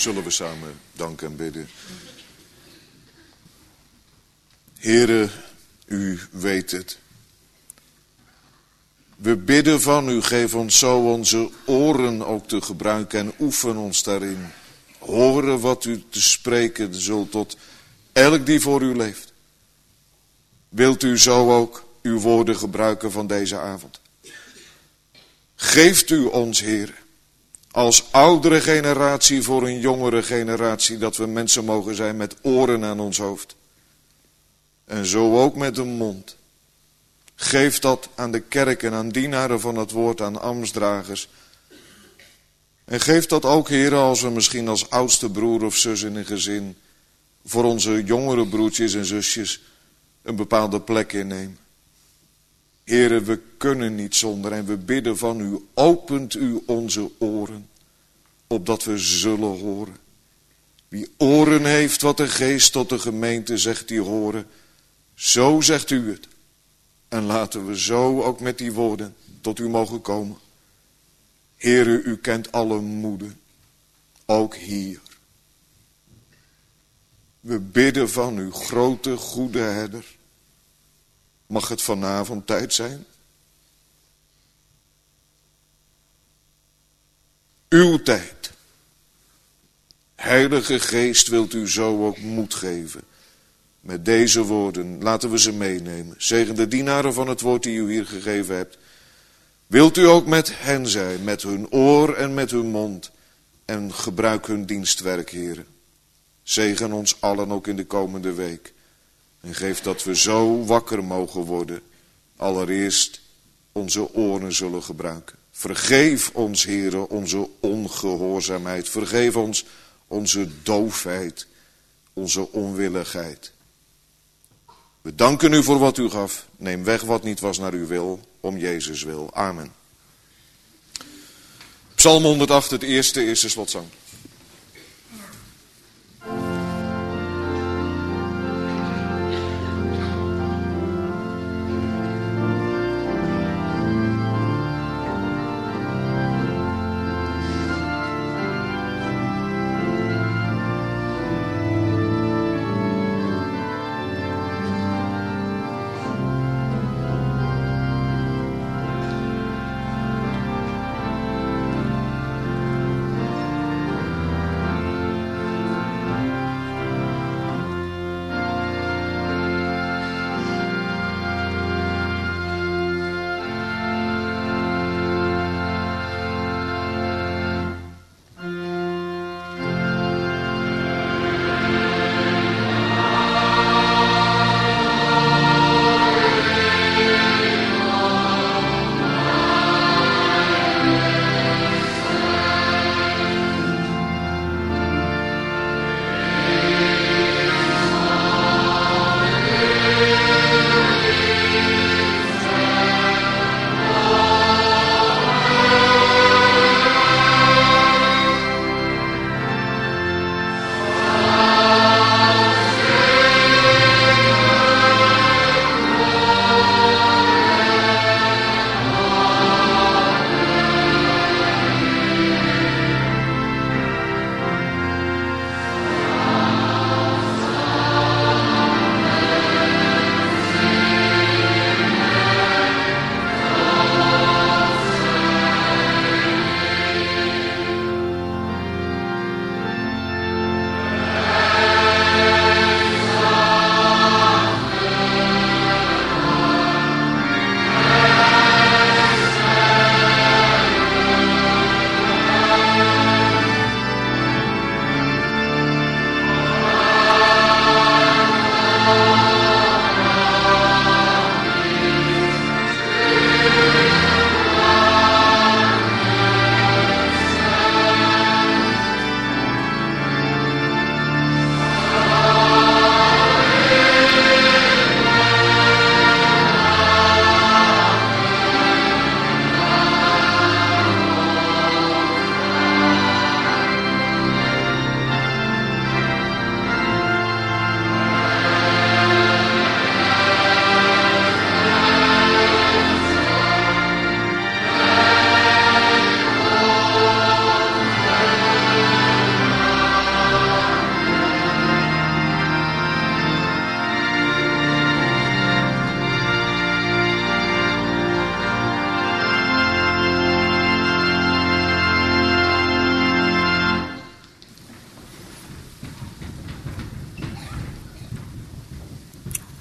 Zullen we samen danken en bidden. Heere, u weet het. We bidden van u, geef ons zo onze oren ook te gebruiken en oefen ons daarin. Horen wat u te spreken zult tot elk die voor u leeft. Wilt u zo ook uw woorden gebruiken van deze avond? Geeft u ons, Heer, als oudere generatie voor een jongere generatie, dat we mensen mogen zijn met oren aan ons hoofd. En zo ook met een mond. Geef dat aan de kerk en aan dienaren van het woord, aan ambtsdragers. En geef dat ook, Heer, als we misschien als oudste broer of zus in een gezin voor onze jongere broertjes en zusjes een bepaalde plek innemen. Heere, we kunnen niet zonder en we bidden van u, opent u onze oren, opdat we zullen horen. Wie oren heeft wat de geest tot de gemeente zegt, die horen. Zo zegt u het. En laten we zo ook met die woorden tot u mogen komen. Heere, u kent alle moede, ook hier. We bidden van u, grote goede herder. Mag het vanavond tijd zijn? Uw tijd. Heilige Geest, wilt u zo ook moed geven. Met deze woorden, laten we ze meenemen. Zegen de dienaren van het woord die u hier gegeven hebt. Wilt u ook met hen zijn, met hun oor en met hun mond. En gebruik hun dienstwerk, heren. Zegen ons allen ook in de komende week. En geef dat we zo wakker mogen worden. Allereerst onze oren zullen gebruiken. Vergeef ons, heren, onze ongehoorzaamheid. Vergeef ons onze doofheid, onze onwilligheid. We danken u voor wat u gaf. Neem weg wat niet was naar uw wil, om Jezus wil. Amen. Psalm 108, het eerste is de slotzang.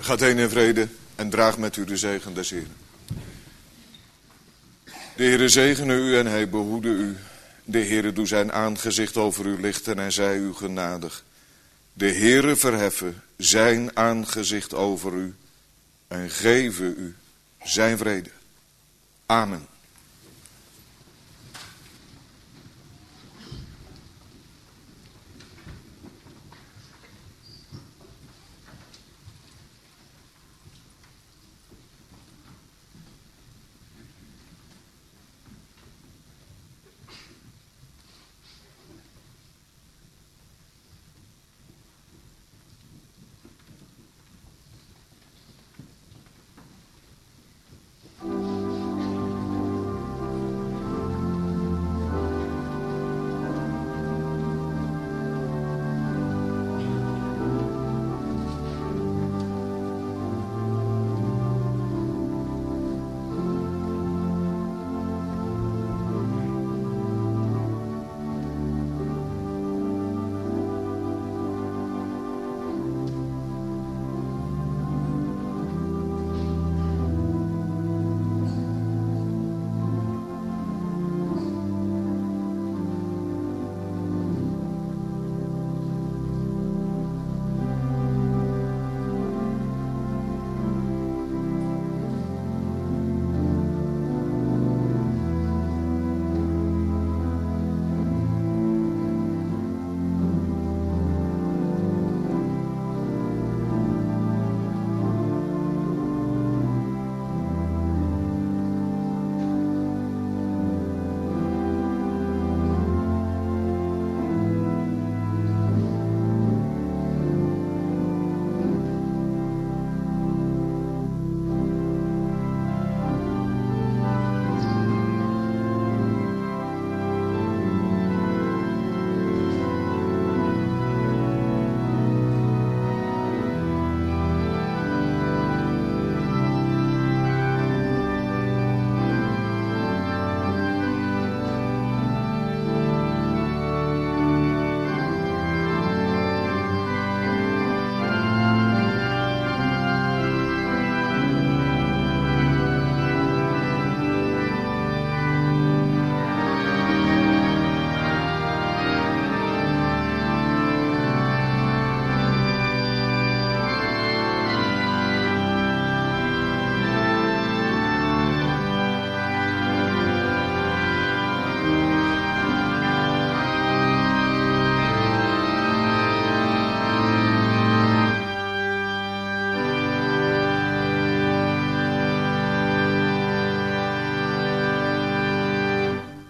Gaat heen in vrede en draag met u de zegen des Heeren. De Heere zegene u en hij behoede u. De Heere doe zijn aangezicht over u lichten en zij u genadig. De Heere verheffen zijn aangezicht over u en geven u zijn vrede. Amen.